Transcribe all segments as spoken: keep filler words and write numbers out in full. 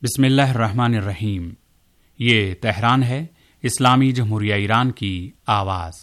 बिस्मिल्लाहिर्रहमानिर्रहीम। ये तेहरान है, इस्लामी जमहूरिया ईरान की आवाज़।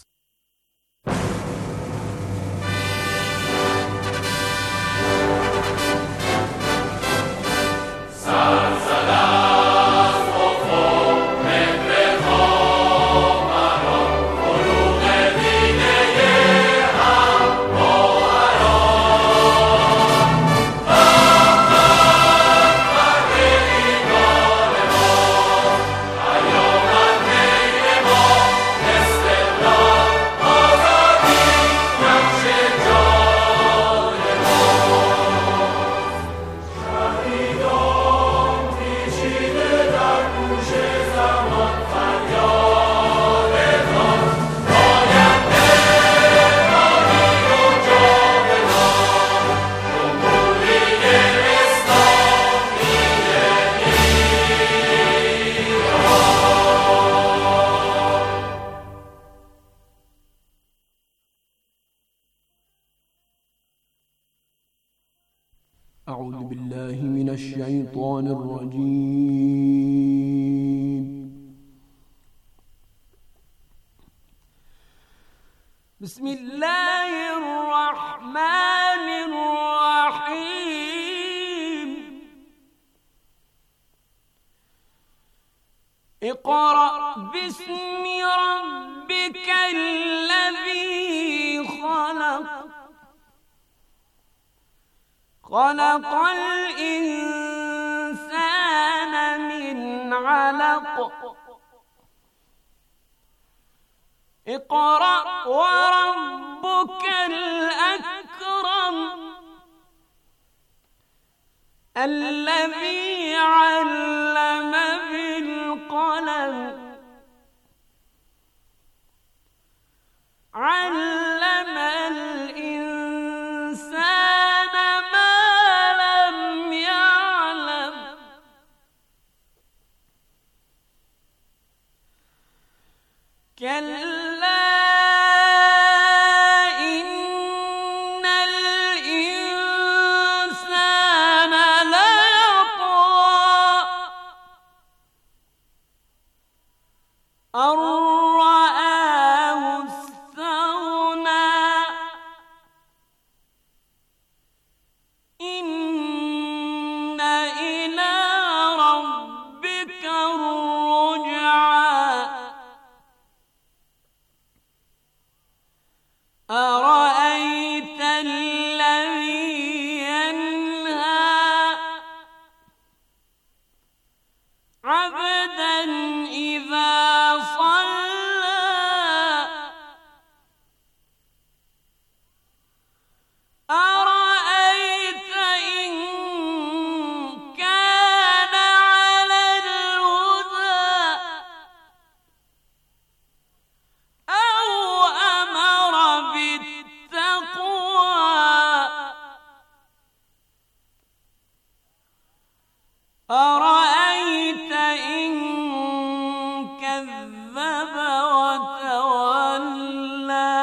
أعوذ بالله من الشيطان الرجيم. بسم الله الرحمن الرحيم. اقرأ باسم ربك الذي خلق خلق الإنسان من علق. اقرأ وربك الأكرم الذي علم بالقلم علم الإنسان ما لم يعلم. كلا إن الإنسان ليطغى أن رآه استغنى. إن إلى ربك الرجعى. أرأيت الذي ينهى عبدا إذا صلى. أرأيت إن كان على الهدى أو أمر بالتقوى. أرأيت إن كذب وتولى.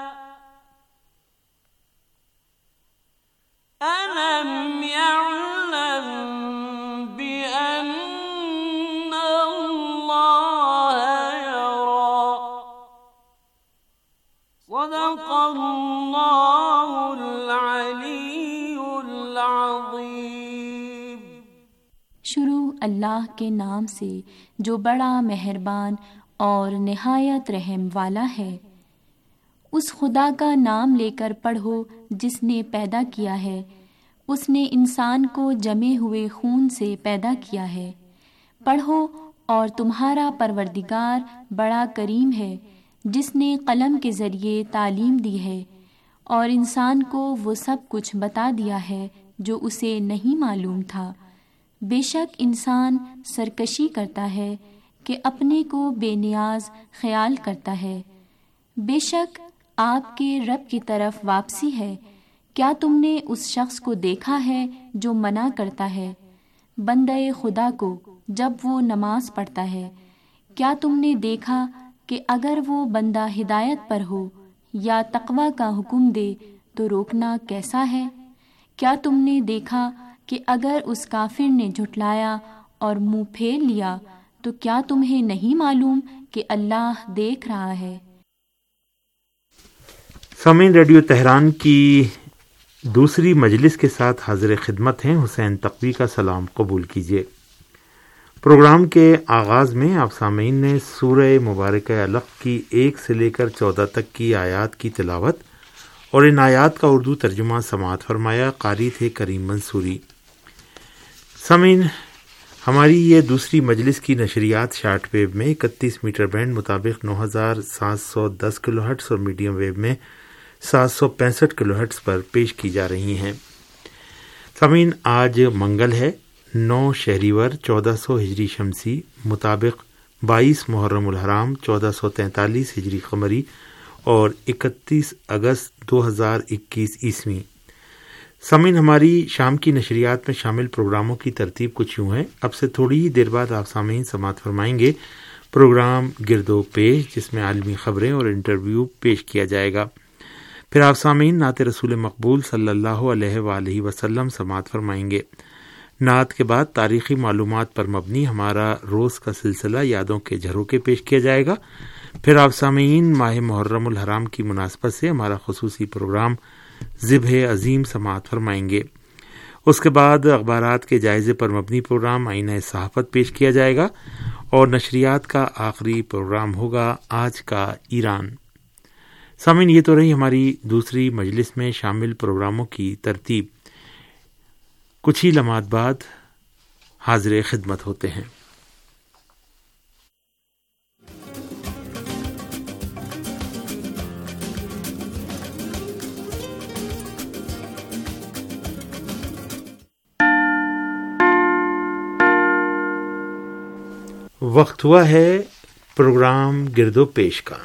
ألم يعلم بأن الله يرى. صدق الله العلي العظيم. शुरू अल्लाह के नाम से जो बड़ा मेहरबान और निहायत रहम वाला है। उस खुदा का नाम लेकर पढ़ो जिसने पैदा किया है। उसने इंसान को जमे हुए खून से पैदा किया है। पढ़ो और तुम्हारा परवरदिगार बड़ा करीम है, जिसने कलम के ज़रिए तालीम दी है और इंसान को वो सब कुछ बता दिया है जो उसे नहीं मालूम था। बेशक इंसान सरकशी करता है कि अपने को बेनियाज ख्याल करता है। बेशक आपके रब की तरफ वापसी है। क्या तुमने उस शख्स को देखा है जो मना करता है बंदे खुदा को जब वो नमाज पढ़ता है? क्या तुमने देखा कि अगर वो बंदा हिदायत पर हो या तक़वा का हुक्म दे तो रोकना कैसा है? क्या तुमने देखा कि अगर उस काफिर ने झुटलाया اور منہ پھیر لیا تو کیا تمہیں نہیں معلوم کہ اللہ دیکھ رہا ہے؟ سامعین، ریڈیو تہران کی دوسری مجلس کے ساتھ حاضر خدمت ہیں حسین تقوی کا سلام قبول کیجیے۔ پروگرام کے آغاز میں آپ سامعین نے سورہ مبارکہ علق کی ایک سے لے کر چودہ تک کی آیات کی تلاوت اور ان آیات کا اردو ترجمہ سماعت فرمایا۔ قاری تھے کریم منصوری۔ سامعین، ہماری یہ دوسری مجلس کی نشریات شارٹ ویو میں اکتیس میٹر بینڈ مطابق نو ہزار سات سو دس کلو ہرٹز اور میڈیم ویو میں سات سو پینسٹھ کلو ہرٹز پر پیش کی جا رہی ہیں۔ سامعین، آج منگل ہے، نو شہریور چودہ سو ہجری شمسی مطابق بائیس محرم الحرام چودہ سو تینتالیس ہجری قمری اور اکتیس اگست دو ہزار اکیس عیسوی۔ سامعین، ہماری شام کی نشریات میں شامل پروگراموں کی ترتیب کچھ یوں ہے۔ اب سے تھوڑی ہی دیر بعد آپ سامعین سماعت فرمائیں گے پروگرام گرد و پیش، جس میں عالمی خبریں اور انٹرویو پیش کیا جائے گا۔ پھر آپ سامعین نعت رسول مقبول صلی اللہ علیہ وآلہ وسلم سماعت فرمائیں گے۔ نعت کے بعد تاریخی معلومات پر مبنی ہمارا روز کا سلسلہ یادوں کے جھروکے پیش کیا جائے گا۔ پھر آپ سامعین ماہ محرم الحرام کی مناسبت سے ہمارا خصوصی پروگرام ذبح عظیم سماعت فرمائیں گے۔ اس کے بعد اخبارات کے جائزے پر مبنی پروگرام آئینہ صحافت پیش کیا جائے گا اور نشریات کا آخری پروگرام ہوگا آج کا ایران۔ سامعین، یہ تو رہی ہماری دوسری مجلس میں شامل پروگراموں کی ترتیب۔ کچھ ہی لمحات بعد حاضر خدمت ہوتے ہیں۔ وقت ہوا ہے پروگرام گرد و پیش کا۔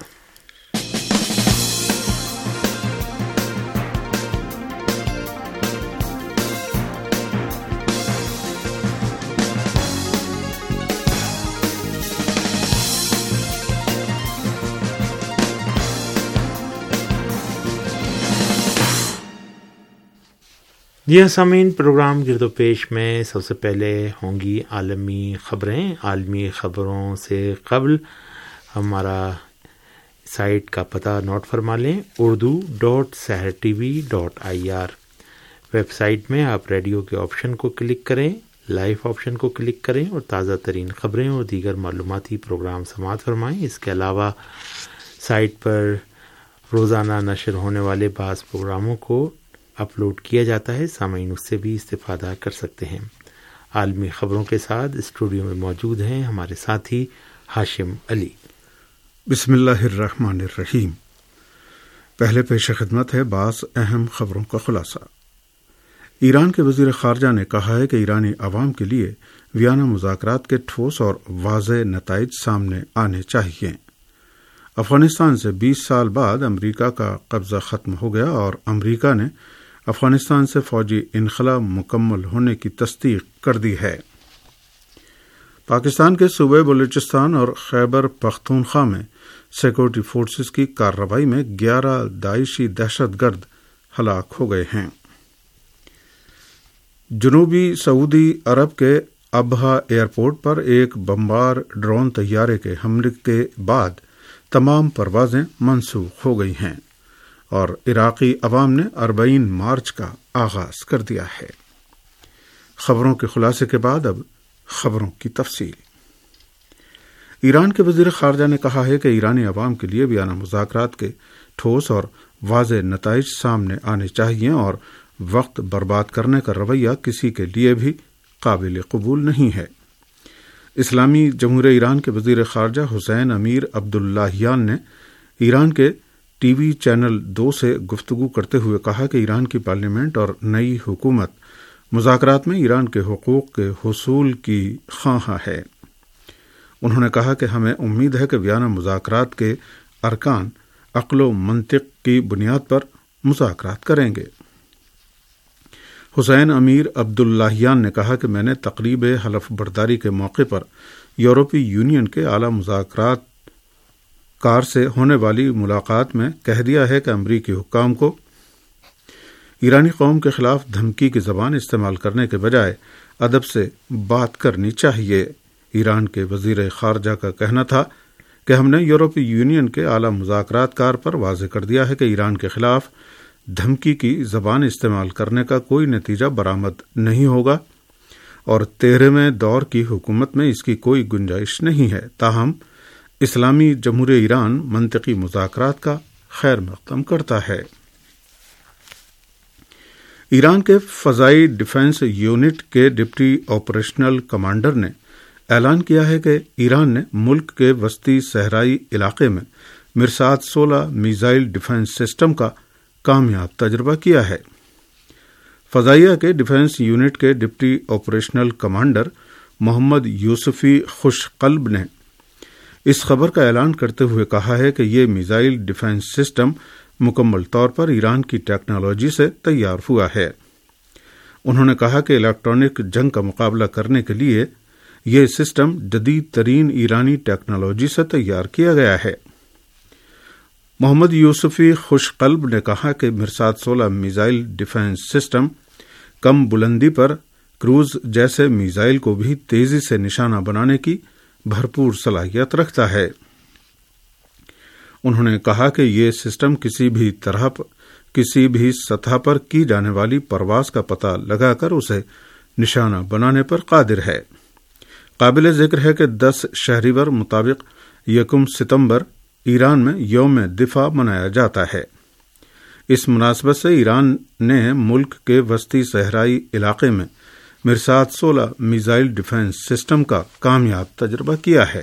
جی ہاں سامعین، پروگرام گرد و پیش میں سب سے پہلے ہوں گی عالمی خبریں۔ عالمی خبروں سے قبل ہمارا سائٹ کا پتہ نوٹ فرما لیں، Urdu dot Sahar TV dot I R آر۔ ویب سائٹ میں آپ ریڈیو کے آپشن کو کلک کریں، لائیو آپشن کو کلک کریں اور تازہ ترین خبریں اور دیگر معلوماتی پروگرام سماعت فرمائیں۔ اس کے علاوہ سائٹ پر روزانہ نشر ہونے والے بعض پروگراموں کو اپلوڈ کیا جاتا ہے، سامعین اس سے بھی استفادہ کر سکتے ہیں۔ عالمی خبروں کے ساتھ اسٹوڈیو میں موجود ہیں ہمارے ساتھی ہاشم علی۔ بسم اللہ الرحمن الرحیم۔ پہلے پیش خدمت ہے بعض اہم خبروں کا خلاصہ۔ ایران کے وزیر خارجہ نے کہا ہے کہ ایرانی عوام کے لیے ویانا مذاکرات کے ٹھوس اور واضح نتائج سامنے آنے چاہیے۔ افغانستان سے بیس سال بعد امریکہ کا قبضہ ختم ہو گیا اور امریکہ نے افغانستان سے فوجی انخلا مکمل ہونے کی تصدیق کر دی ہے۔ پاکستان کے صوبے بلوچستان اور خیبر پختونخوا میں سیکورٹی فورسز کی کارروائی میں گیارہ داعشی دہشت گرد ہلاک ہو گئے ہیں۔ جنوبی سعودی عرب کے ابہا ایئرپورٹ پر ایک بمبار ڈرون طیارے کے حملے کے بعد تمام پروازیں منسوخ ہو گئی ہیں اور عراقی عوام نے اربعین مارچ کا آغاز کر دیا ہے۔ خبروں کے خلاصے کے بعد اب خبروں کی تفصیل۔ ایران کے وزیر خارجہ نے کہا ہے کہ ایرانی عوام کے لیے ویانا مذاکرات کے ٹھوس اور واضح نتائج سامنے آنے چاہیے اور وقت برباد کرنے کا رویہ کسی کے لیے بھی قابل قبول نہیں ہے۔ اسلامی جمہوریہ ایران کے وزیر خارجہ حسین امیر عبداللہیان نے ایران کے ٹی وی چینل دو سے گفتگو کرتے ہوئے کہا کہ ایران کی پارلیمنٹ اور نئی حکومت مذاکرات میں ایران کے حقوق کے حصول کی خواہاں ہے۔ انہوں نے کہا کہ ہمیں امید ہے کہ ویانا مذاکرات کے ارکان عقل و منطق کی بنیاد پر مذاکرات کریں گے۔ حسین امیر عبداللہیان نے کہا کہ میں نے تقریب حلف برداری کے موقع پر یورپی یونین کے اعلی مذاکرات کار سے ہونے والی ملاقات میں کہہ دیا ہے کہ امریکی حکام کو ایرانی قوم کے خلاف دھمکی کی زبان استعمال کرنے کے بجائے ادب سے بات کرنی چاہیے۔ ایران کے وزیر خارجہ کا کہنا تھا کہ ہم نے یورپی یونین کے اعلیٰ مذاکرات کار پر واضح کر دیا ہے کہ ایران کے خلاف دھمکی کی زبان استعمال کرنے کا کوئی نتیجہ برآمد نہیں ہوگا اور تیرہویں دور کی حکومت میں اس کی کوئی گنجائش نہیں ہے۔ تاہم اسلامی جمہوریہ ایران منطقی مذاکرات کا خیر مقدم کرتا ہے۔ ایران کے فضائی ڈیفنس یونٹ کے ڈپٹی آپریشنل کمانڈر نے اعلان کیا ہے کہ ایران نے ملک کے وسطی صحرائی علاقے میں مرسات سولہ میزائل ڈیفنس سسٹم کا کامیاب تجربہ کیا ہے۔ فضائیہ کے ڈیفنس یونٹ کے deputy operational commander Mohammad Yousefi خوش قلب نے اس خبر کا اعلان کرتے ہوئے کہا ہے کہ یہ میزائل ڈیفنس سسٹم مکمل طور پر ایران کی ٹیکنالوجی سے تیار ہوا ہے۔ انہوں نے کہا کہ الیکٹرانک جنگ کا مقابلہ کرنے کے لیے یہ سسٹم جدید ترین ایرانی ٹیکنالوجی سے تیار کیا گیا ہے۔ محمد یوسفی خوش قلب نے کہا کہ مرسات سولہ میزائل ڈیفنس سسٹم کم بلندی پر کروز جیسے میزائل کو بھی تیزی سے نشانہ بنانے کی بھرپور صلاحیت رکھتا ہے۔ انہوں نے کہا کہ یہ سسٹم کسی بھی طرح کسی بھی سطح پر کی جانے والی پرواز کا پتہ لگا کر اسے نشانہ بنانے پر قادر ہے۔ قابل ذکر ہے کہ دس شہریور مطابق یکم ستمبر ایران میں یوم دفاع منایا جاتا ہے۔ اس مناسبت سے ایران نے ملک کے وسطی صحرائی علاقے میں مرسات سولہ میزائل ڈیفنس سسٹم کا کامیاب تجربہ کیا ہے۔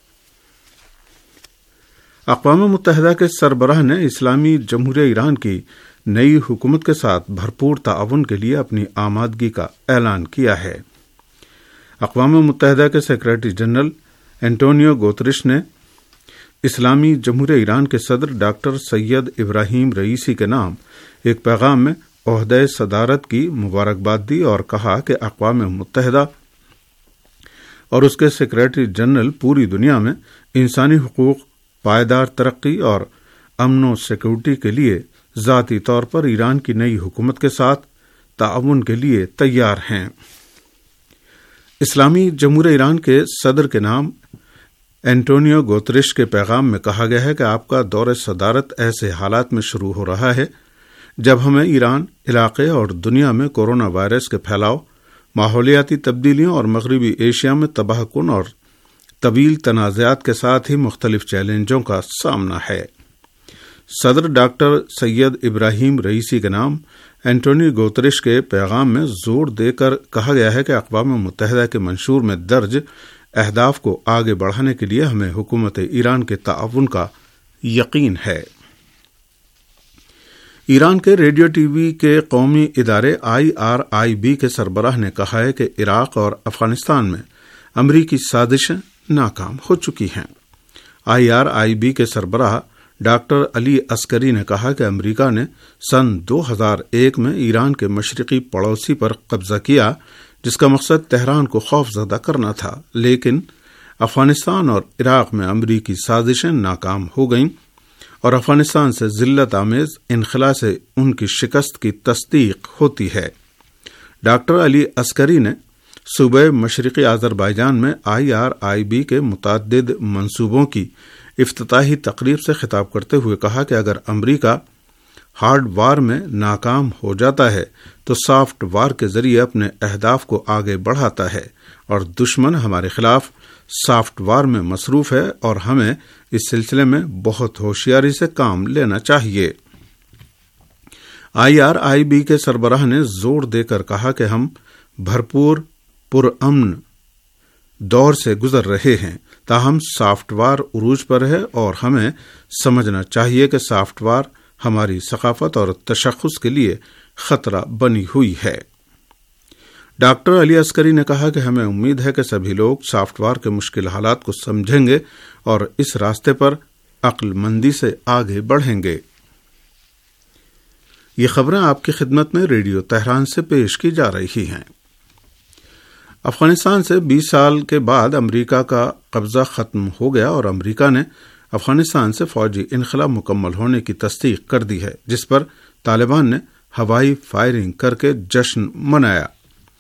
اقوام متحدہ کے سربراہ نے اسلامی جمہوریہ ایران کی نئی حکومت کے ساتھ بھرپور تعاون کے لیے اپنی آمادگی کا اعلان کیا ہے۔ اقوام متحدہ کے سیکریٹری جنرل اینٹونیو گوترش نے اسلامی جمہوریہ ایران کے صدر ڈاکٹر سید ابراہیم رئیسی کے نام ایک پیغام میں عہدہ صدارت کی مبارکباد دی اور کہا کہ اقوام متحدہ اور اس کے سیکریٹری جنرل پوری دنیا میں انسانی حقوق، پائیدار ترقی اور امن و سیکورٹی کے لیے ذاتی طور پر ایران کی نئی حکومت کے ساتھ تعاون کے لیے تیار ہیں۔ اسلامی جمہوریہ ایران کے صدر کے نام اینٹونیو گوترش کے پیغام میں کہا گیا ہے کہ آپ کا دور صدارت ایسے حالات میں شروع ہو رہا ہے جب ہمیں ایران، علاقے اور دنیا میں کورونا وائرس کے پھیلاؤ، ماحولیاتی تبدیلیوں اور مغربی ایشیا میں تباہ کن اور طویل تنازعات کے ساتھ ہی مختلف چیلنجوں کا سامنا ہے۔ صدر ڈاکٹر سید ابراہیم رئیسی کے نام اینٹونی گوترش کے پیغام میں زور دے کر کہا گیا ہے کہ اقوام متحدہ کے منشور میں درج اہداف کو آگے بڑھانے کے لیے ہمیں حکومت ایران کے تعاون کا یقین ہے۔ ایران کے ریڈیو ٹی وی کے قومی ادارے آئی آر آئی بی کے سربراہ نے کہا ہے کہ عراق اور افغانستان میں امریکی سازشیں ناکام ہو چکی ہیں۔ آئی آر آئی بی کے سربراہ ڈاکٹر علی عسکری نے کہا کہ امریکہ نے سن دو ہزار ایک میں ایران کے مشرقی پڑوسی پر قبضہ کیا جس کا مقصد تہران کو خوف زدہ کرنا تھا، لیکن افغانستان اور عراق میں امریکی سازشیں ناکام ہو گئیں اور افغانستان سے ذلت آمیز انخلا سے ان کی شکست کی تصدیق ہوتی ہے۔ ڈاکٹر علی عسکری نے صوبہ مشرقی آذربائیجان میں آئی آر آئی بی کے متعدد منصوبوں کی افتتاحی تقریب سے خطاب کرتے ہوئے کہا کہ اگر امریکہ ہارڈ وار میں ناکام ہو جاتا ہے تو سافٹ وار کے ذریعے اپنے اہداف کو آگے بڑھاتا ہے اور دشمن ہمارے خلاف سافٹ وار میں مصروف ہے اور ہمیں اس سلسلے میں بہت ہوشیاری سے کام لینا چاہیے۔ آئی آر آئی بی کے سربراہ نے زور دے کر کہا کہ ہم بھرپور پرامن دور سے گزر رہے ہیں، تاہم سافٹ وار عروج پر ہے اور ہمیں سمجھنا چاہیے کہ سافٹ وار ہماری ثقافت اور تشخص کے لیے خطرہ بنی ہوئی ہے۔ ڈاکٹر علی عسکری نے کہا کہ ہمیں امید ہے کہ سبھی لوگ سافٹ وار کے مشکل حالات کو سمجھیں گے اور اس راستے پر عقل مندی سے آگے بڑھیں گے۔ یہ خبریں آپ کی خدمت میں ریڈیو تہران سے پیش کی جا رہی ہیں۔ افغانستان سے بیس سال کے بعد امریکہ کا قبضہ ختم ہو گیا اور امریکہ نے افغانستان سے فوجی انخلا مکمل ہونے کی تصدیق کر دی ہے، جس پر طالبان نے ہوائی فائرنگ کر کے جشن منایا۔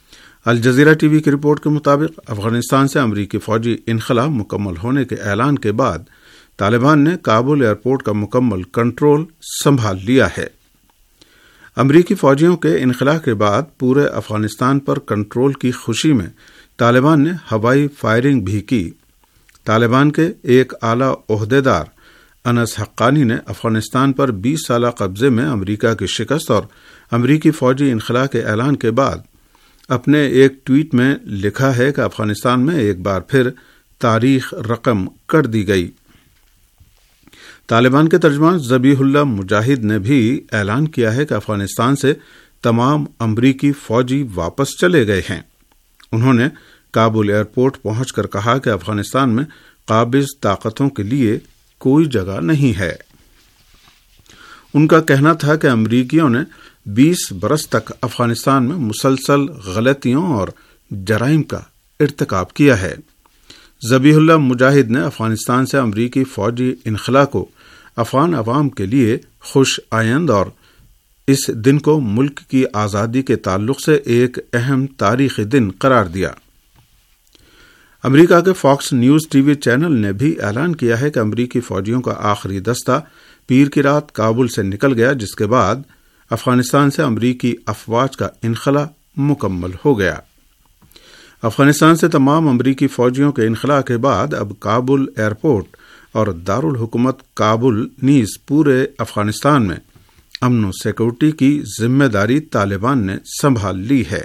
الجزیرہ ٹی وی کی رپورٹ کے مطابق افغانستان سے امریکی فوجی انخلا مکمل ہونے کے اعلان کے بعد طالبان نے کابل ایئرپورٹ کا مکمل کنٹرول سنبھال لیا ہے۔ امریکی فوجیوں کے انخلا کے بعد پورے افغانستان پر کنٹرول کی خوشی میں طالبان نے ہوائی فائرنگ بھی کی۔ طالبان کے ایک اعلیٰ عہدیدار انس حقانی نے افغانستان پر بیس سالہ قبضے میں امریکہ کی شکست اور امریکی فوجی انخلا کے اعلان کے بعد اپنے ایک ٹویٹ میں لکھا ہے کہ افغانستان میں ایک بار پھر تاریخ رقم کر دی گئی۔ طالبان کے ترجمان ذبیح اللہ مجاہد نے بھی اعلان کیا ہے کہ افغانستان سے تمام امریکی فوجی واپس چلے گئے ہیں۔ انہوں نے کابل ایئرپورٹ پہنچ کر کہا کہ افغانستان میں قابض طاقتوں کے لیے کوئی جگہ نہیں ہے۔ ان کا کہنا تھا کہ امریکیوں نے بیس برس تک افغانستان میں مسلسل غلطیوں اور جرائم کا ارتکاب کیا ہے۔ ذبیح اللہ مجاہد نے افغانستان سے امریکی فوجی انخلا کو افغان عوام کے لیے خوش آئند اور اس دن کو ملک کی آزادی کے تعلق سے ایک اہم تاریخی دن قرار دیا۔ امریکہ کے فاکس نیوز ٹی وی چینل نے بھی اعلان کیا ہے کہ امریکی فوجیوں کا آخری دستہ پیر کی رات کابل سے نکل گیا، جس کے بعد افغانستان سے امریکی افواج کا انخلا مکمل ہو گیا۔ افغانستان سے تمام امریکی فوجیوں کے انخلا کے بعد اب کابل ایئرپورٹ اور دارالحکومت کابل نیز پورے افغانستان میں امن و سیکورٹی کی ذمہ داری طالبان نے سنبھال لی ہے۔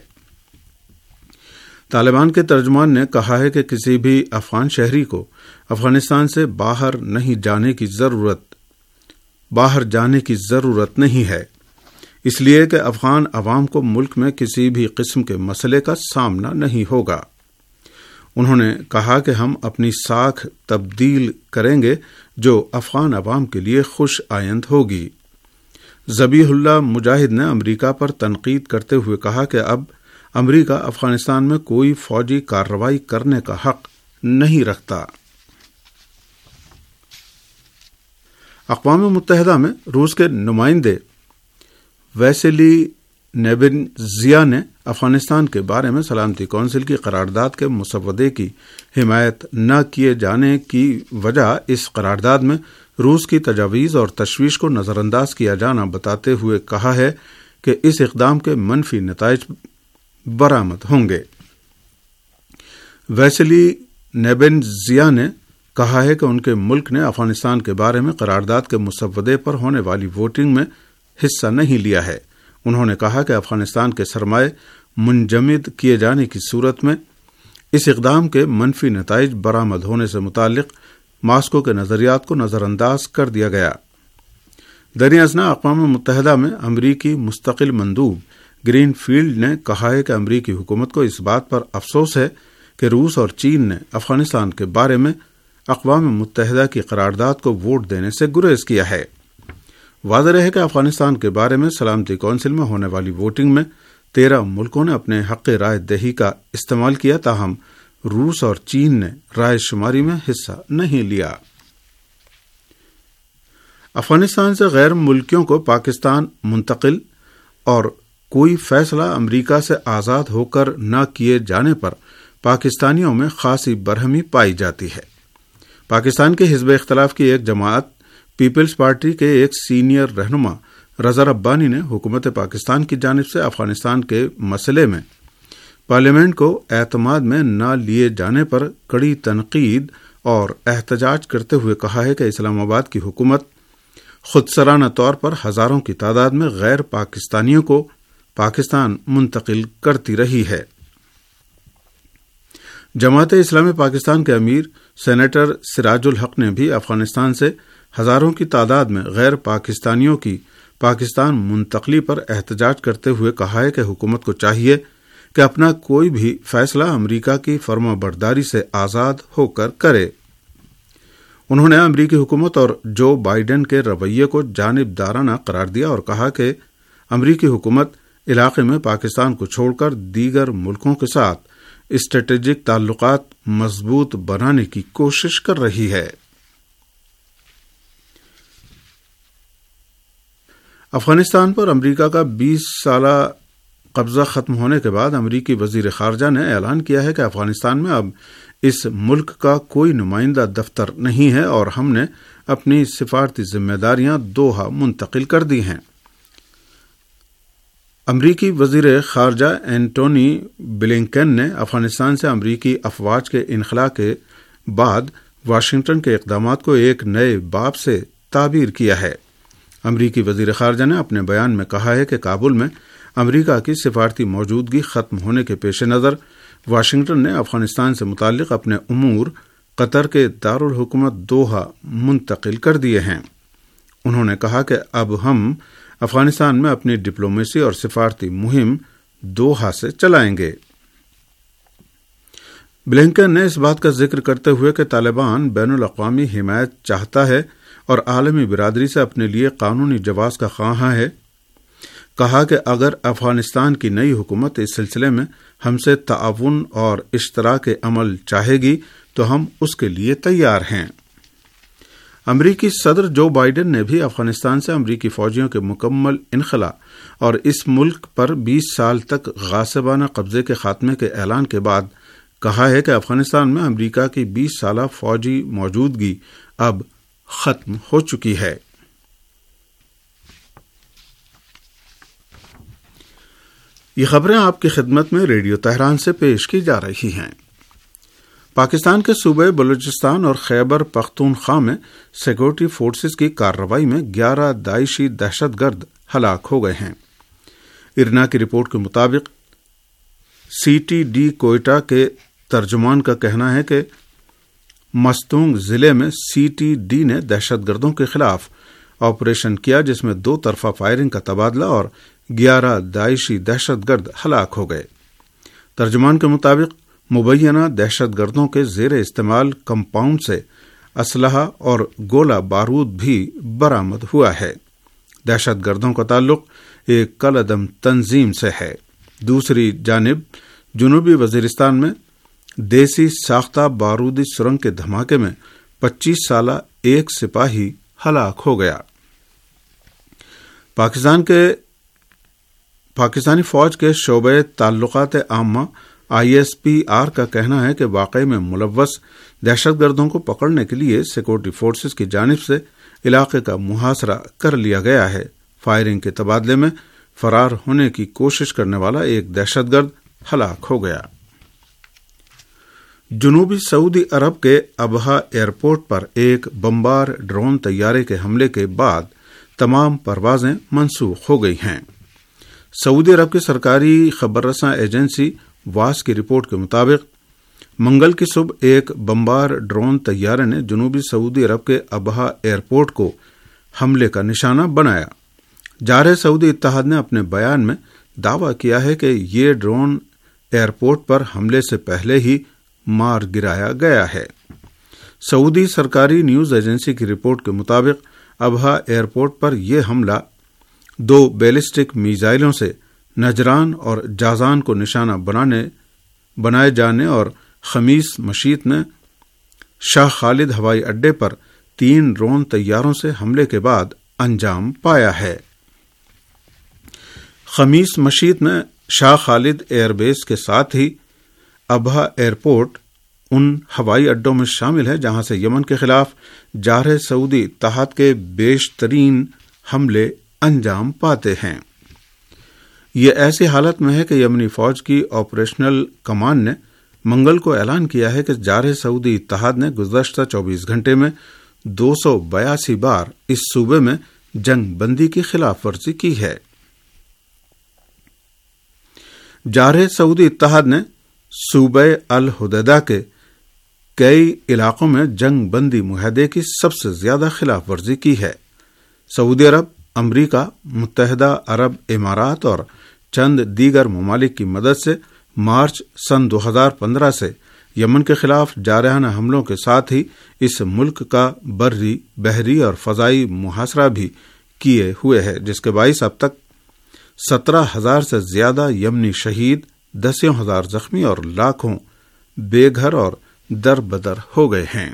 طالبان کے ترجمان نے کہا ہے کہ کسی بھی افغان شہری کو افغانستان سے باہر نہیں جانے کی ضرورت باہر جانے کی ضرورت نہیں ہے، اس لیے کہ افغان عوام کو ملک میں کسی بھی قسم کے مسئلے کا سامنا نہیں ہوگا۔ انہوں نے کہا کہ ہم اپنی ساکھ تبدیل کریں گے جو افغان عوام کے لیے خوش آئند ہوگی۔ ذبیح اللہ مجاہد نے امریکہ پر تنقید کرتے ہوئے کہا کہ اب امریکہ افغانستان میں کوئی فوجی کارروائی کرنے کا حق نہیں رکھتا۔ اقوام متحدہ میں روس کے نمائندے ویسیلی نیبنزیا نے افغانستان کے بارے میں سلامتی کونسل کی قرارداد کے مسودے کی حمایت نہ کیے جانے کی وجہ اس قرارداد میں روس کی تجاویز اور تشویش کو نظر انداز کیا جانا بتاتے ہوئے کہا ہے کہ اس اقدام کے منفی نتائج برآمد ہوں گے۔ ویسیلی نیبنزیا نے کہا ہے کہ ان کے ملک نے افغانستان کے بارے میں قرارداد کے مسودے پر ہونے والی ووٹنگ میں حصہ نہیں لیا ہے۔ انہوں نے کہا کہ افغانستان کے سرمائے منجمد کیے جانے کی صورت میں اس اقدام کے منفی نتائج برآمد ہونے سے متعلق ماسکو کے نظریات کو نظر انداز کر دیا گیا۔ دریں اثنا اقوام متحدہ میں امریکی مستقل مندوب گرین فیلڈ نے کہا ہے کہ امریکی حکومت کو اس بات پر افسوس ہے کہ روس اور چین نے افغانستان کے بارے میں اقوام متحدہ کی قرارداد کو ووٹ دینے سے گریز کیا ہے۔ واضح ہے کہ افغانستان کے بارے میں سلامتی کونسل میں ہونے والی ووٹنگ میں تیرہ ملکوں نے اپنے حق رائے دہی کا استعمال کیا، تاہم روس اور چین نے رائے شماری میں حصہ نہیں لیا۔ افغانستان سے غیر ملکیوں کو پاکستان منتقل اور کوئی فیصلہ امریکہ سے آزاد ہو کر نہ کیے جانے پر پاکستانیوں میں خاصی برہمی پائی جاتی ہے۔ پاکستان کے حزب اختلاف کی ایک جماعت پیپلز پارٹی کے ایک سینئر رہنما رضا ربانی نے حکومت پاکستان کی جانب سے افغانستان کے مسئلے میں پارلیمنٹ کو اعتماد میں نہ لیے جانے پر کڑی تنقید اور احتجاج کرتے ہوئے کہا ہے کہ اسلام آباد کی حکومت خودسرانہ طور پر ہزاروں کی تعداد میں غیر پاکستانیوں کو پاکستان منتقل کرتی رہی ہے۔ جماعت اسلامی پاکستان کے امیر سینیٹر سراج الحق نے بھی افغانستان سے ہزاروں کی تعداد میں غیر پاکستانیوں کی پاکستان منتقلی پر احتجاج کرتے ہوئے کہا ہے کہ حکومت کو چاہیے کہ اپنا کوئی بھی فیصلہ امریکہ کی فرما برداری سے آزاد ہو کر کرے۔ انہوں نے امریکی حکومت اور جو بائیڈن کے رویے کو جانبدارانہ قرار دیا اور کہا کہ امریکی حکومت علاقے میں پاکستان کو چھوڑ کر دیگر ملکوں کے ساتھ اسٹریٹجک تعلقات مضبوط بنانے کی کوشش کر رہی ہے۔ افغانستان پر امریکہ کا بیس سالہ قبضہ ختم ہونے کے بعد امریکی وزیر خارجہ نے اعلان کیا ہے کہ افغانستان میں اب اس ملک کا کوئی نمائندہ دفتر نہیں ہے اور ہم نے اپنی سفارتی ذمہ داریاں دوحہ منتقل کر دی ہیں۔ امریکی وزیر خارجہ اینٹونی بلنکن نے افغانستان سے امریکی افواج کے انخلاء کے بعد واشنگٹن کے اقدامات کو ایک نئے باب سے تعبیر کیا ہے۔ امریکی وزیر خارجہ نے اپنے بیان میں کہا ہے کہ کابل میں امریکہ کی سفارتی موجودگی ختم ہونے کے پیش نظر واشنگٹن نے افغانستان سے متعلق اپنے امور قطر کے دارالحکومت دوحہ منتقل کر دیے ہیں۔ انہوں نے کہا کہ اب ہم افغانستان میں اپنی ڈپلومیسی اور سفارتی مہم دوحہ سے چلائیں گے۔ بلنکن نے اس بات کا ذکر کرتے ہوئے کہ طالبان بین الاقوامی حمایت چاہتا ہے اور عالمی برادری سے اپنے لیے قانونی جواز کا خواہاں ہے، کہا کہ اگر افغانستان کی نئی حکومت اس سلسلے میں ہم سے تعاون اور اشتراک عمل چاہے گی تو ہم اس کے لیے تیار ہیں۔ امریکی صدر جو بائیڈن نے بھی افغانستان سے امریکی فوجیوں کے مکمل انخلاء اور اس ملک پر بیس سال تک غاصبانہ قبضے کے خاتمے کے اعلان کے بعد کہا ہے کہ افغانستان میں امریکہ کی بیس سالہ فوجی موجودگی اب ختم ہو چکی ہے۔ یہ خبریں آپ کی خدمت میں ریڈیو تہران سے پیش کی جا رہی ہیں۔ پاکستان کے صوبے بلوچستان اور خیبر پختونخوا میں سیکورٹی فورسز کی کارروائی میں گیارہ داعشی دہشت گرد ہلاک ہو گئے ہیں۔ ارنا کی رپورٹ کے مطابق سی ٹی ڈی کوئٹہ کے ترجمان کا کہنا ہے کہ مستونگ ضلع میں سی ٹی ڈی نے دہشت گردوں کے خلاف آپریشن کیا جس میں دو طرفہ فائرنگ کا تبادلہ اور گیارہ داعشی دہشت گرد ہلاک ہو گئے۔ ترجمان کے مطابق مبینہ دہشت گردوں کے زیر استعمال کمپاؤنڈ سے اسلحہ اور گولہ بارود بھی برآمد ہوا ہے۔ دہشت گردوں کا تعلق ایک کالعدم تنظیم سے ہے۔ دوسری جانب جنوبی وزیرستان میں دیسی ساختہ بارودی سرنگ کے دھماکے میں پچیس سالہ ایک سپاہی ہلاک ہو گیا۔ پاکستان کے پاکستانی فوج کے شعبۂ تعلقات عامہ آئی ایس پی آر کا کہنا ہے کہ واقعے میں ملوث دہشت گردوں کو پکڑنے کے لیے سیکورٹی فورسز کی جانب سے علاقے کا محاصرہ کر لیا گیا ہے۔ فائرنگ کے تبادلے میں فرار ہونے کی کوشش کرنے والا ایک دہشت گرد ہلاک ہو گیا۔ جنوبی سعودی عرب کے ابہا ایئرپورٹ پر ایک بمبار ڈرون طیارے کے حملے کے بعد تمام پروازیں منسوخ ہو گئی ہیں۔ سعودی عرب کی سرکاری خبر رساں ایجنسی واس کی رپورٹ کے مطابق منگل کی صبح ایک بمبار ڈرون طیارے نے جنوبی سعودی عرب کے ابہا ایئرپورٹ کو حملے کا نشانہ بنایا۔ جارح سعودی اتحاد نے اپنے بیان میں دعویٰ کیا ہے کہ یہ ڈرون ایئرپورٹ پر حملے سے پہلے ہی مار گرایا گیا ہے۔ سعودی سرکاری نیوز ایجنسی کی رپورٹ کے مطابق ابہا ایئرپورٹ پر یہ حملہ دو بیلسٹک میزائلوں سے نجران اور جازان کو نشانہ بنانے بنائے جانے اور خمیس مشیط میں شاہ خالد ہوائی اڈے پر تین ڈرون طیاروں سے حملے کے بعد انجام پایا ہے۔ خمیس مشیط میں شاہ خالد ایئر بیس کے ساتھ ہی ابہا ایئرپورٹ ان ہوائی اڈوں میں شامل ہے جہاں سے یمن کے خلاف جارح سعودی اتحاد کے بیشترین حملے انجام پاتے ہیں۔ یہ ایسی حالت میں ہے کہ یمنی فوج کی آپریشنل کمان نے منگل کو اعلان کیا ہے کہ جارح سعودی اتحاد نے گزشتہ چوبیس گھنٹے میں دو سو بیاسی بار اس صوبے میں جنگ بندی کی خلاف ورزی کی ہے۔ جارح سعودی اتحاد نے صوبہ الحدیدہ کے کئی علاقوں میں جنگ بندی معاہدے کی سب سے زیادہ خلاف ورزی کی ہے۔ سعودی عرب، امریکہ، متحدہ عرب امارات اور چند دیگر ممالک کی مدد سے مارچ سن دو ہزار پندرہ سے یمن کے خلاف جارحانہ حملوں کے ساتھ ہی اس ملک کا بری، بحری اور فضائی محاصرہ بھی کیے ہوئے ہے، جس کے باعث اب تک سترہ ہزار سے زیادہ یمنی شہید، دسیوں ہزار زخمی اور لاکھوں بے گھر اور در بدر ہو گئے ہیں۔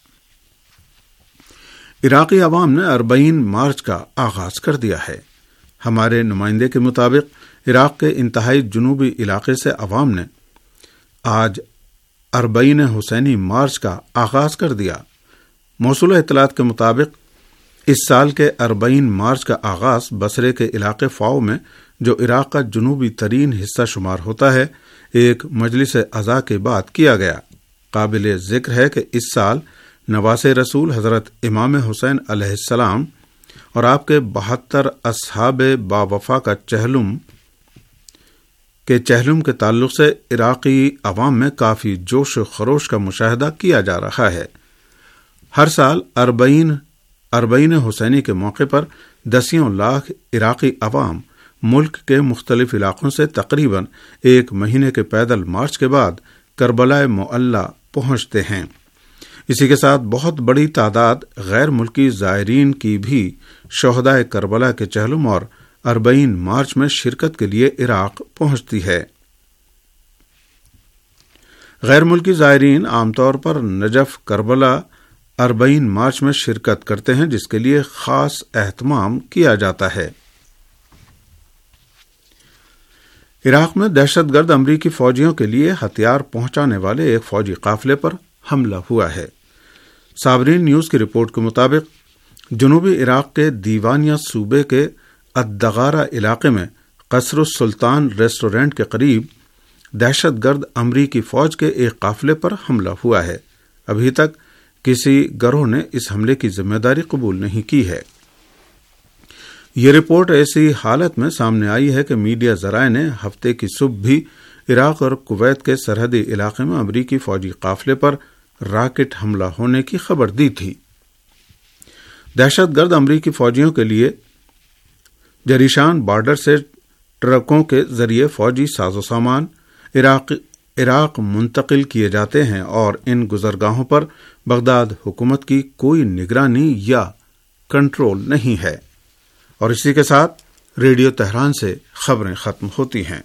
عراقی عوام نے اربعین مارچ کا آغاز کر دیا ہے۔ ہمارے نمائندے کے مطابق عراق کے انتہائی جنوبی علاقے سے عوام نے آج اربعین حسینی مارچ کا آغاز کر دیا۔ موصولہ اطلاعات کے مطابق اس سال کے اربعین مارچ کا آغاز بصرے کے علاقے فاؤ میں، جو عراق کا جنوبی ترین حصہ شمار ہوتا ہے، ایک مجلس عزا کے بعد کیا گیا۔ قابل ذکر ہے کہ اس سال نواس رسول حضرت امام حسین علیہ السلام اور آپ کے بہتر اصحاب با وفا کا چہلم کے چہلم کے تعلق سے عراقی عوام میں کافی جوش و خروش کا مشاہدہ کیا جا رہا ہے۔ ہر سال اربعین اربعین حسینی کے موقع پر دسیوں لاکھ عراقی عوام ملک کے مختلف علاقوں سے تقریباً ایک مہینے کے پیدل مارچ کے بعد کربلا معلی پہنچتے ہیں۔ اسی کے ساتھ بہت بڑی تعداد غیر ملکی زائرین کی بھی شہدائے کربلا کے چہلم اور اربعین مارچ میں شرکت کے لیے عراق پہنچتی ہے۔ غیر ملکی زائرین عام طور پر نجف کربلا اربعین مارچ میں شرکت کرتے ہیں، جس کے لیے خاص اہتمام کیا جاتا ہے۔ عراق میں دہشت گرد امریکی فوجیوں کے لیے ہتھیار پہنچانے والے ایک فوجی قافلے پر حملہ ہوا ہے۔ صابرین نیوز کی رپورٹ کے مطابق جنوبی عراق کے دیوانیہ صوبے کے الدغارہ علاقے میں قصر السلطان ریسٹورینٹ کے قریب دہشت گرد امریکی فوج کے ایک قافلے پر حملہ ہوا ہے۔ ابھی تک کسی گروہ نے اس حملے کی ذمہ داری قبول نہیں کی ہے۔ یہ رپورٹ ایسی حالت میں سامنے آئی ہے کہ میڈیا ذرائع نے ہفتے کی صبح بھی عراق اور کویت کے سرحدی علاقے میں امریکی فوجی قافلے پر راکٹ حملہ ہونے کی خبر دی تھی۔ دہشت گرد امریکی فوجیوں کے لیے جریشان بارڈر سے ٹرکوں کے ذریعے فوجی ساز و سامان عراق عراق منتقل کیے جاتے ہیں، اور ان گزرگاہوں پر بغداد حکومت کی کوئی نگرانی یا کنٹرول نہیں ہے۔ اور اسی کے ساتھ ریڈیو تہران سے خبریں ختم ہوتی ہیں۔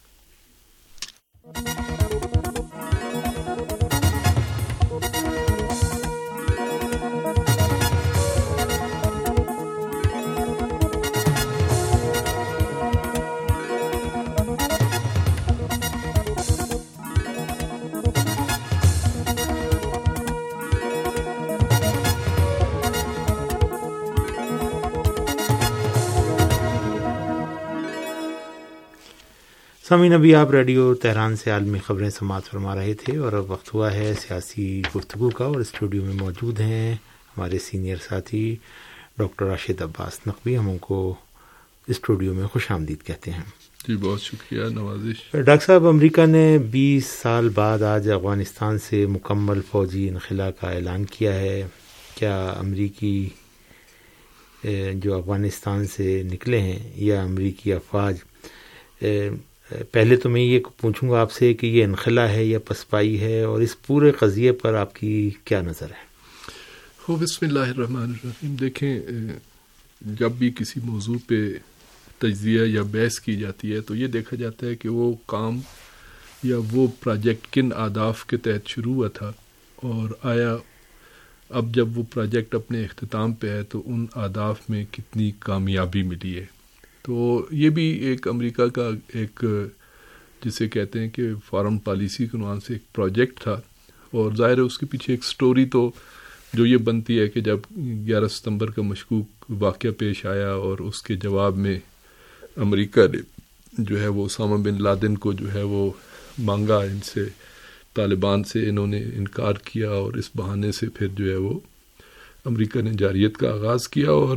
سامعین، ابھی آپ ریڈیو تہران سے عالمی خبریں سماعت فرما رہے تھے، اور اب وقت ہوا ہے سیاسی گفتگو کا، اور اسٹوڈیو میں موجود ہیں ہمارے سینئر ساتھی ڈاکٹر راشد عباس نقوی۔ ہم ان کو اسٹوڈیو میں خوش آمدید کہتے ہیں۔ جی بہت شکریہ، نوازش۔ ڈاکٹر صاحب، امریکہ نے بیس سال بعد آج افغانستان سے مکمل فوجی انخلا کا اعلان کیا ہے۔ کیا امریکی جو افغانستان سے نکلے ہیں یا امریکی افواج، پہلے تو میں یہ پوچھوں گا آپ سے کہ یہ انخلا ہے یا پسپائی ہے، اور اس پورے قضیے پر آپ کی کیا نظر ہے؟ ہو بسم اللہ الرحمن الرحیم۔ دیکھیں، جب بھی کسی موضوع پہ تجزیہ یا بحث کی جاتی ہے تو یہ دیکھا جاتا ہے کہ وہ کام یا وہ پروجیکٹ کن اہداف کے تحت شروع ہوا تھا، اور آیا اب جب وہ پروجیکٹ اپنے اختتام پہ ہے تو ان اہداف میں کتنی کامیابی ملی ہے۔ تو یہ بھی ایک امریکہ کا ایک جسے کہتے ہیں کہ فارن پالیسی کے عنوان سے ایک پروجیکٹ تھا، اور ظاہر ہے اس کے پیچھے ایک سٹوری تو جو یہ بنتی ہے کہ جب گیارہ ستمبر کا مشکوک واقعہ پیش آیا اور اس کے جواب میں امریکہ نے جو ہے وہ اسامہ بن لادن کو جو ہے وہ مانگا ان سے، طالبان سے انہوں نے انکار کیا، اور اس بہانے سے پھر جو ہے وہ امریکہ نے جارحیت کا آغاز کیا، اور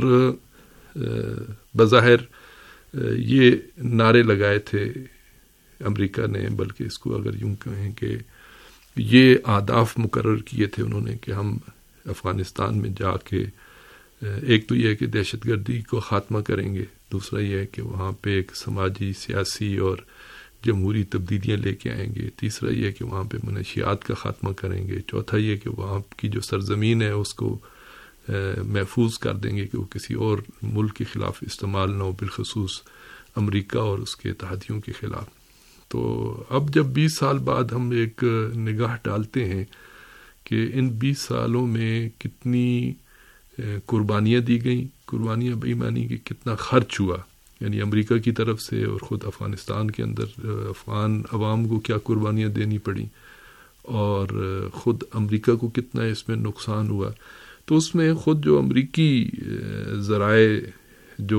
بظاہر یہ نعرے لگائے تھے امریکہ نے، بلکہ اس کو اگر یوں کہیں کہ یہ اہداف مقرر کیے تھے انہوں نے کہ ہم افغانستان میں جا کے ایک تو یہ ہے کہ دہشت گردی کو خاتمہ کریں گے، دوسرا یہ ہے کہ وہاں پہ ایک سماجی، سیاسی اور جمہوری تبدیلیاں لے کے آئیں گے، تیسرا یہ ہے کہ وہاں پہ منشیات کا خاتمہ کریں گے، چوتھا یہ کہ وہاں کی جو سرزمین ہے اس کو محفوظ کر دیں گے کہ وہ کسی اور ملک کے خلاف استعمال نہ ہو، بالخصوص امریکہ اور اس کے اتحادیوں کے خلاف۔ تو اب جب بیس سال بعد ہم ایک نگاہ ڈالتے ہیں کہ ان بیس سالوں میں کتنی قربانیاں دی گئیں، قربانیاں بے ایمانی کی کتنا خرچ ہوا یعنی امریکہ کی طرف سے اور خود افغانستان کے اندر افغان عوام کو کیا قربانیاں دینی پڑیں اور خود امریکہ کو کتنا اس میں نقصان ہوا. تو اس میں خود جو امریکی ذرائع جو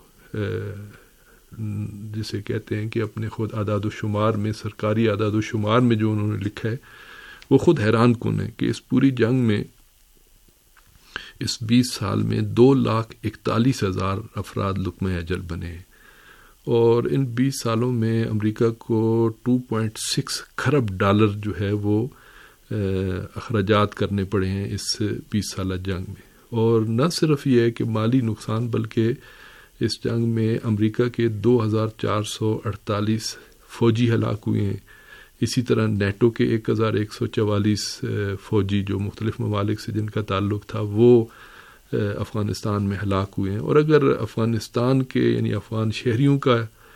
جسے کہتے ہیں کہ اپنے خود اعداد و شمار میں، سرکاری اعداد و شمار میں جو انہوں نے لکھا ہے وہ خود حیران کن ہے کہ اس پوری جنگ میں اس بیس سال میں دو لاکھ اکتالیس ہزار افراد لقمہ اجل بنے ہیں، اور ان بیس سالوں میں امریکہ کو ٹو پوائنٹ سکس کھرب ڈالر جو ہے وہ اخراجات کرنے پڑے ہیں اس بیس سالہ جنگ میں. اور نہ صرف یہ ہے کہ مالی نقصان، بلکہ اس جنگ میں امریکہ کے دو ہزار چار سو اڑتالیس فوجی ہلاک ہوئے ہیں. اسی طرح نیٹو کے ایک ہزار ایک سو چوالیس فوجی جو مختلف ممالک سے جن کا تعلق تھا وہ افغانستان میں ہلاک ہوئے ہیں. اور اگر افغانستان کے یعنی افغان شہریوں کا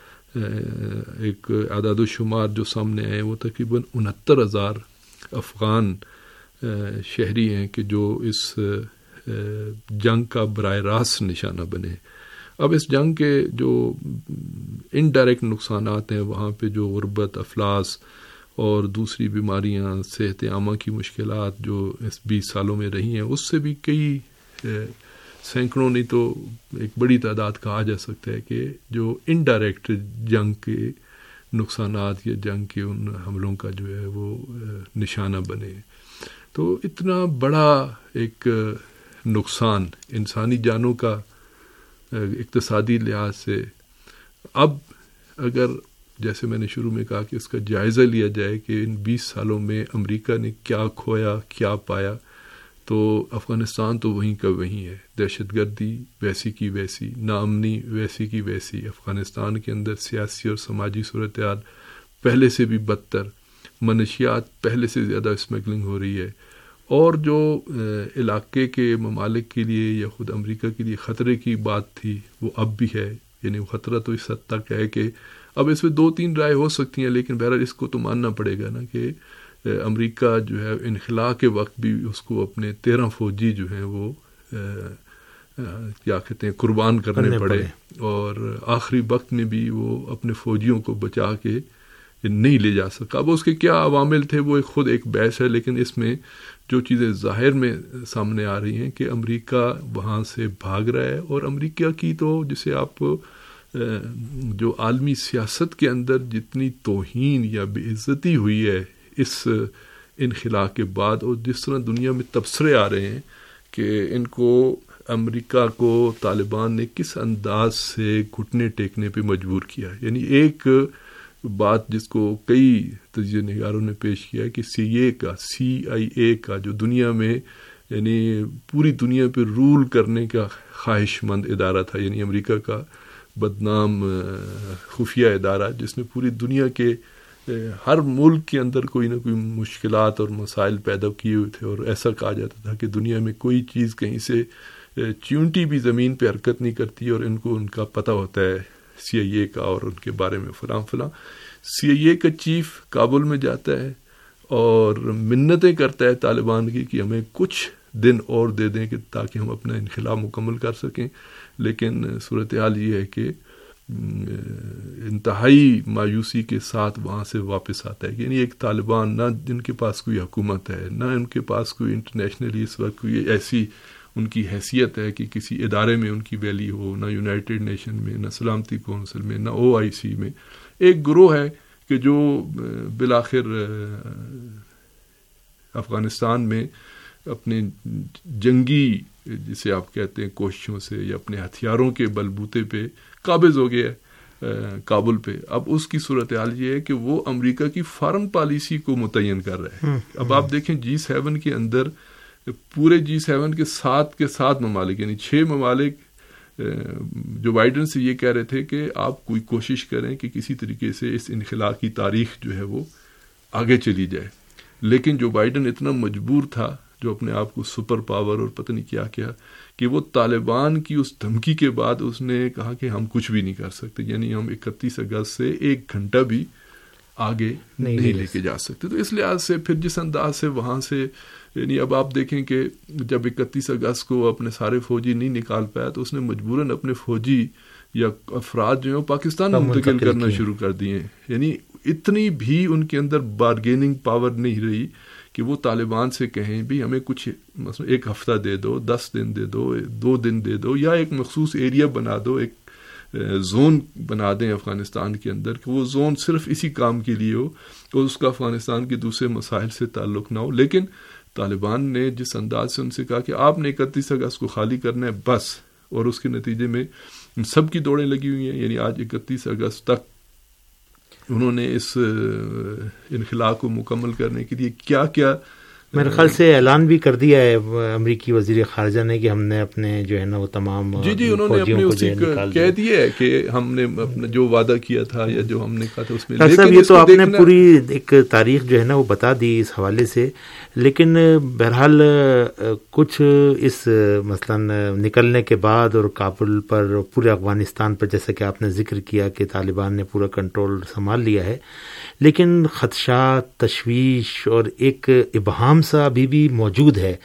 ایک اعداد و شمار جو سامنے آئے وہ تقریباً انہتر ہزار افغان شہری ہیں کہ جو اس جنگ کا براہ راست نشانہ بنے. اب اس جنگ کے جو انڈائریکٹ نقصانات ہیں وہاں پہ جو غربت، افلاس اور دوسری بیماریاں، صحت عامہ کی مشکلات جو اس بیس سالوں میں رہی ہیں، اس سے بھی کئی سینکڑوں نہیں تو ایک بڑی تعداد کہا جا سکتا ہے کہ جو انڈائریکٹ جنگ کے نقصانات یا جنگ کے ان حملوں کا جو ہے وہ نشانہ بنے. تو اتنا بڑا ایک نقصان انسانی جانوں کا اقتصادی لحاظ سے، اب اگر جیسے میں نے شروع میں کہا کہ اس کا جائزہ لیا جائے کہ ان بیس سالوں میں امریکہ نے کیا کھویا کیا پایا، تو افغانستان تو وہیں کا وہیں ہے. دہشت گردی ویسی کی ویسی، ناامنی ویسی کی ویسی، افغانستان کے اندر سیاسی اور سماجی صورتحال پہلے سے بھی بدتر، منشیات پہلے سے زیادہ اسمگلنگ ہو رہی ہے، اور جو علاقے کے ممالک کے لیے یا خود امریکہ کے لیے خطرے کی بات تھی وہ اب بھی ہے. یعنی وہ خطرہ تو اس حد تک ہے کہ اب اس میں دو تین رائے ہو سکتی ہیں، لیکن بہرحال اس کو تو ماننا پڑے گا نا کہ امریکہ جو ہے انخلاء کے وقت بھی اس کو اپنے تیرہ فوجی جو ہیں وہ کیا کہتے ہیں قربان کرنے پڑے، اور آخری وقت میں بھی وہ اپنے فوجیوں کو بچا کے نہیں لے جا سکا. اب اس کے کیا عوامل تھے وہ خود ایک بحث ہے، لیکن اس میں جو چیزیں ظاہر میں سامنے آ رہی ہیں کہ امریکہ وہاں سے بھاگ رہا ہے، اور امریکہ کی تو جسے آپ جو عالمی سیاست کے اندر جتنی توہین یا بے عزتی ہوئی ہے اس انخلاء کے بعد، اور جس طرح دنیا میں تبصرے آ رہے ہیں کہ ان کو امریکہ کو طالبان نے کس انداز سے گھٹنے ٹیکنے پہ مجبور کیا. یعنی ایک بات جس کو کئی تجزیہ نگاروں نے پیش کیا ہے کہ سی اے کا سی آئی اے کا جو دنیا میں یعنی پوری دنیا پہ رول کرنے کا خواہش مند ادارہ تھا، یعنی امریکہ کا بدنام خفیہ ادارہ جس نے پوری دنیا کے ہر ملک کے اندر کوئی نہ کوئی مشکلات اور مسائل پیدا کیے ہوئے تھے، اور ایسا کہا جاتا تھا کہ دنیا میں کوئی چیز کہیں سے چیونٹی بھی زمین پہ حرکت نہیں کرتی اور ان کو ان کا پتہ ہوتا ہے سی آئی اے کا اور ان کے بارے میں فلاں فلاں. سی آئی اے کا چیف کابل میں جاتا ہے اور منتیں کرتا ہے طالبان کی کہ ہمیں کچھ دن اور دے دیں کہ تاکہ ہم اپنا انخلاء مکمل کر سکیں، لیکن صورتحال یہ ہے کہ انتہائی مایوسی کے ساتھ وہاں سے واپس آتا ہے. یعنی ایک طالبان، نہ جن کے پاس کوئی حکومت ہے، نہ ان کے پاس کوئی انٹرنیشنلی اس وقت کوئی ایسی ان کی حیثیت ہے کہ کسی ادارے میں ان کی ویلیو ہو، نہ یونائٹڈ نیشن میں، نہ سلامتی کونسل میں، نہ او آئی سی میں. ایک گروہ ہے کہ جو بالآخر افغانستان میں اپنے جنگی جسے آپ کہتے ہیں کوششوں سے یا اپنے ہتھیاروں کے بلبوتے پہ قابض ہو گیا ہے کابل پہ. اب اس کی صورتحال یہ ہے کہ وہ امریکہ کی فارن پالیسی کو متعین کر رہا ہے. اب آپ دیکھیں جی سیون کے اندر پورے جی سیون کے سات کے سات ممالک یعنی چھ ممالک جو بائیڈن سے یہ کہہ رہے تھے کہ آپ کوئی کوشش کریں کہ کسی طریقے سے اس انخلاء کی تاریخ جو ہے وہ آگے چلی جائے، لیکن جو بائیڈن اتنا مجبور تھا جو اپنے آپ کو سپر پاور اور پتہ نہیں کیا کیا کہ وہ طالبان کی اس دھمکی کے بعد اس نے کہا کہ ہم کچھ بھی نہیں کر سکتے، یعنی ہم اکتیس اگست سے ایک گھنٹہ بھی آگے نہیں, نہیں لے کے جا سکتے. تو اس لحاظ سے پھر جس انداز سے وہاں سے یعنی اب آپ دیکھیں کہ جب اکتیس اگست کو اپنے سارے فوجی نہیں نکال پایا تو اس نے مجبوراً اپنے فوجی یا افراد جو ہیں پاکستان منتقل کرنا شروع کر دیے ہیں. یعنی اتنی بھی ان کے اندر بارگیننگ پاور نہیں رہی کہ وہ طالبان سے کہیں بھی ہمیں کچھ مثلا ایک ہفتہ دے دو، دس دن دے دو، دو دن دے دو، یا ایک مخصوص ایریا بنا دو، ایک زون بنا دیں افغانستان کے اندر کہ وہ زون صرف اسی کام کے لیے ہو اور اس کا افغانستان کے دوسرے مسائل سے تعلق نہ ہو. لیکن طالبان نے جس انداز سے ان سے کہا کہ آپ نے اکتیس اگست کو خالی کرنا ہے بس، اور اس کے نتیجے میں سب کی دوڑیں لگی ہوئی ہیں. یعنی آج اکتیس اگست تک انہوں نے اس انخلا کو مکمل کرنے کے لیے کیا کیا میرے خیال سے اعلان بھی کر دیا ہے امریکی وزیر خارجہ نے کہ ہم نے اپنے جو ہے نا وہ تمام جی جی انہوں نے اپنے اسی کہہ دیا ہے کہ ہم نے اپنا جو وعدہ کیا تھا یا جو ہم نے کہا تھا اس میں. صاحب یہ تو آپ نے پوری ایک تاریخ جو ہے نا وہ بتا دی اس حوالے سے، لیکن بہرحال کچھ اس مثلا نکلنے کے بعد اور کابل پر پورے افغانستان پر جیسا کہ آپ نے ذکر کیا کہ طالبان نے پورا کنٹرول سنبھال لیا ہے، لیکن خدشات، تشویش اور ایک ابہام سا ابھی بھی موجود ہے،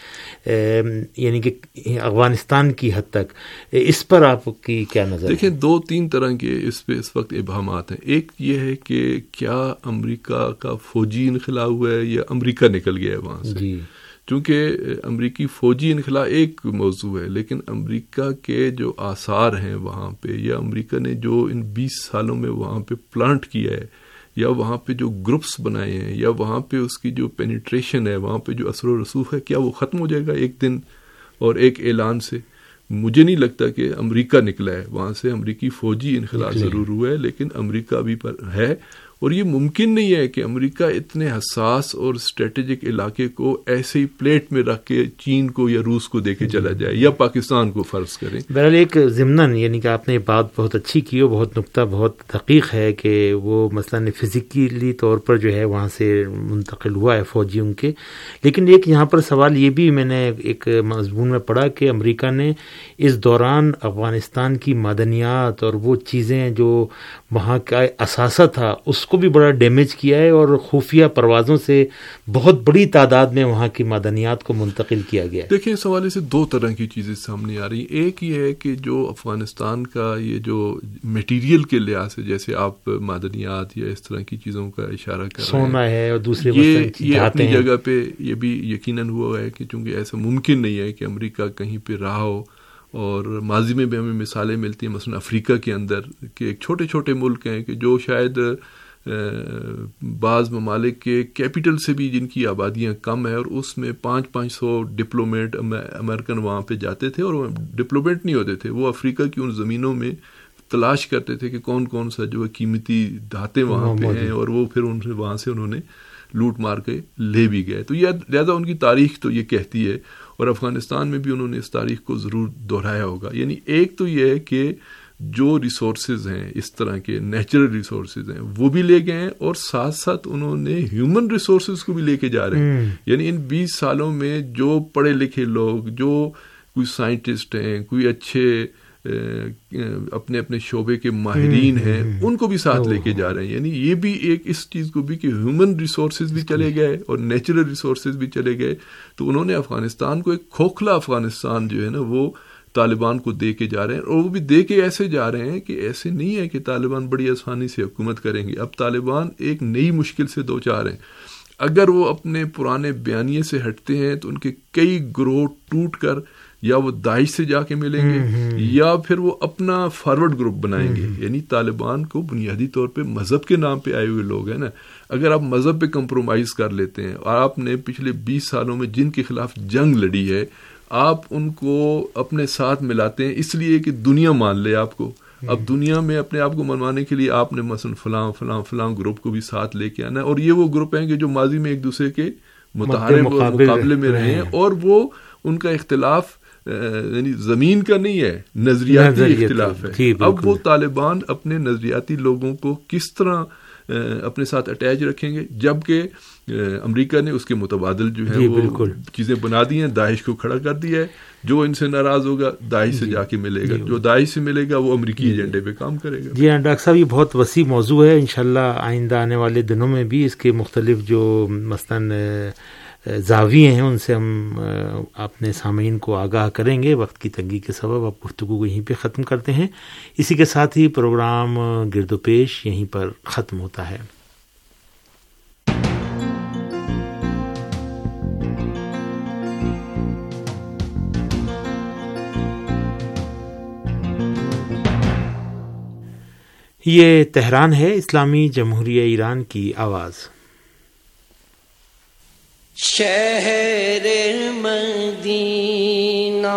یعنی کہ افغانستان کی حد تک. اس پر آپ کی کیا نظر ہے؟ دیکھیں دو تین طرح کے اس پہ اس وقت ابہامات ہیں. ایک یہ ہے کہ کیا امریکہ کا فوجی انخلا ہوا ہے یا امریکہ نکل گیا ہے وہاں سے. جی چونکہ امریکی فوجی انخلا ایک موضوع ہے، لیکن امریکہ کے جو آثار ہیں وہاں پہ، یا امریکہ نے جو ان بیس سالوں میں وہاں پہ پلانٹ کیا ہے، یا وہاں پہ جو گروپس بنائے ہیں، یا وہاں پہ اس کی جو پینیٹریشن ہے، وہاں پہ جو اثر و رسوخ ہے، کیا وہ ختم ہو جائے گا ایک دن اور ایک اعلان سے؟ مجھے نہیں لگتا کہ امریکہ نکلا ہے وہاں سے. امریکی فوجی انخلا ضرور ہوا ہے، لیکن امریکہ ابھی پر ہے، اور یہ ممکن نہیں ہے کہ امریکہ اتنے حساس اور اسٹریٹجک علاقے کو ایسے ہی پلیٹ میں رکھ کے چین کو یا روس کو دے کے چلا جائے یا پاکستان کو فرض کریں. بہرحال ایک ضمناً یعنی کہ آپ نے بات بہت اچھی کی اور بہت نقطہ بہت دقیق ہے کہ وہ مثلاً فزیکلی طور پر جو ہے وہاں سے منتقل ہوا ہے فوجیوں کے، لیکن ایک یہاں پر سوال یہ بھی میں نے ایک مضمون میں پڑھا کہ امریکہ نے اس دوران افغانستان کی معدنیات اور وہ چیزیں جو وہاں کا اثاثہ تھا اس کو بھی بڑا ڈیمیج کیا ہے، اور خفیہ پروازوں سے بہت بڑی تعداد میں وہاں کی معدنیات کو منتقل کیا گیا ہے. دیکھیں اس حوالے سے دو طرح کی چیزیں سامنے آ رہی ہیں. ایک یہ ہے کہ جو افغانستان کا یہ جو میٹیریل کے لحاظ سے، جیسے آپ معدنیات یا اس طرح کی چیزوں کا اشارہ کر رہے ہیں، سونا ہے اور دوسرے یہ یہ اپنی جگہ پہ یہ بھی یقیناً ہوا ہے کہ چونکہ ایسا ممکن نہیں ہے کہ امریکہ کہیں پہ رہا ہو. اور ماضی میں بھی ہمیں مثالیں ملتی ہیں، مثلا افریقہ کے اندر کہ ایک چھوٹے چھوٹے ملک ہیں کہ جو شاید بعض ممالک کے کیپٹل سے بھی جن کی آبادیاں کم ہیں، اور اس میں پانچ پانچ سو ڈپلومیٹ امریکن وہاں پہ جاتے تھے، اور وہ ڈپلومیٹ نہیں ہوتے تھے، وہ افریقہ کی ان زمینوں میں تلاش کرتے تھے کہ کون کون سا جو قیمتی دھاتیں وہاں پہ ہیں، اور وہ پھر ان سے وہاں سے انہوں نے لوٹ مار کے لے بھی گئے. تو یہ لہٰذا ان کی تاریخ تو یہ کہتی ہے، اور افغانستان میں بھی انہوں نے اس تاریخ کو ضرور دہرایا ہوگا. یعنی ایک تو یہ ہے کہ جو ریسورسز ہیں اس طرح کے نیچرل ریسورسز ہیں وہ بھی لے گئے ہیں، اور ساتھ ساتھ انہوں نے ہیومن ریسورسز کو بھی لے کے جا رہے ہیں. یعنی ان بیس سالوں میں جو پڑھے لکھے لوگ، جو کوئی سائنٹسٹ ہیں، کوئی اچھے اپنے اپنے شعبے کے ماہرین ہیں، ان کو بھی ساتھ لے کے جا رہے ہیں. یعنی یہ بھی ایک اس چیز کو بھی کہ ہیومن ریسورسز بھی چلے گئے اور نیچرل ریسورسز بھی چلے گئے. تو انہوں نے افغانستان کو ایک کھوکھلا افغانستان جو ہے نا وہ طالبان کو دے کے جا رہے ہیں، اور وہ بھی دے کے ایسے جا رہے ہیں کہ ایسے نہیں ہے کہ طالبان بڑی آسانی سے حکومت کریں گے. اب طالبان ایک نئی مشکل سے دو چار ہیں. اگر وہ اپنے پرانے بیانیے سے ہٹتے ہیں تو ان کے کئی گروہ ٹوٹ کر یا وہ داعش سے جا کے ملیں گے یا پھر وہ اپنا فارورڈ گروپ بنائیں گے. یعنی طالبان کو بنیادی طور پہ مذہب کے نام پہ آئے ہوئے لوگ ہیں نا. اگر آپ مذہب پہ کمپرومائز کر لیتے ہیں، اور آپ نے پچھلے بیس سالوں میں جن کے خلاف جنگ لڑی ہے آپ ان کو اپنے ساتھ ملاتے ہیں اس لیے کہ دنیا مان لے آپ کو. اب دنیا میں اپنے آپ کو منوانے کے لیے آپ نے مثلا فلاں فلاں فلاں گروپ کو بھی ساتھ لے کے آنا ہے، اور یہ وہ گروپ ہیں کہ جو ماضی میں ایک دوسرے کے متحارب مقابلے میں رہے ہیں، اور وہ ان کا اختلاف یعنی زمین کا نہیں ہے، نظریاتی اختلاف ہے. اب وہ طالبان اپنے نظریاتی لوگوں کو کس طرح اپنے ساتھ اٹیچ رکھیں گے، جبکہ امریکہ نے اس کے متبادل جو ہے وہ چیزیں بنا دی ہیں. داعش کو کھڑا کر دیا ہے، جو ان سے ناراض ہوگا داعش سے جا کے ملے گا، جو داعش سے ملے گا وہ امریکی ایجنڈے پہ کام کرے گا. جی ہاں ڈاکٹر صاحب، یہ بہت وسیع موضوع ہے. انشاءاللہ آئندہ آنے والے دنوں میں بھی اس کے مختلف جو مثلاً زاویے ہیں ان سے ہم اپنے سامعین کو آگاہ کریں گے. وقت کی تنگی کے سبب اب گفتگو کو یہیں پہ ختم کرتے ہیں. اسی کے ساتھ ہی پروگرام گرد و پیش یہیں پر ختم ہوتا ہے. یہ تہران ہے، اسلامی جمہوریہ ایران کی آواز. شہر مدینہ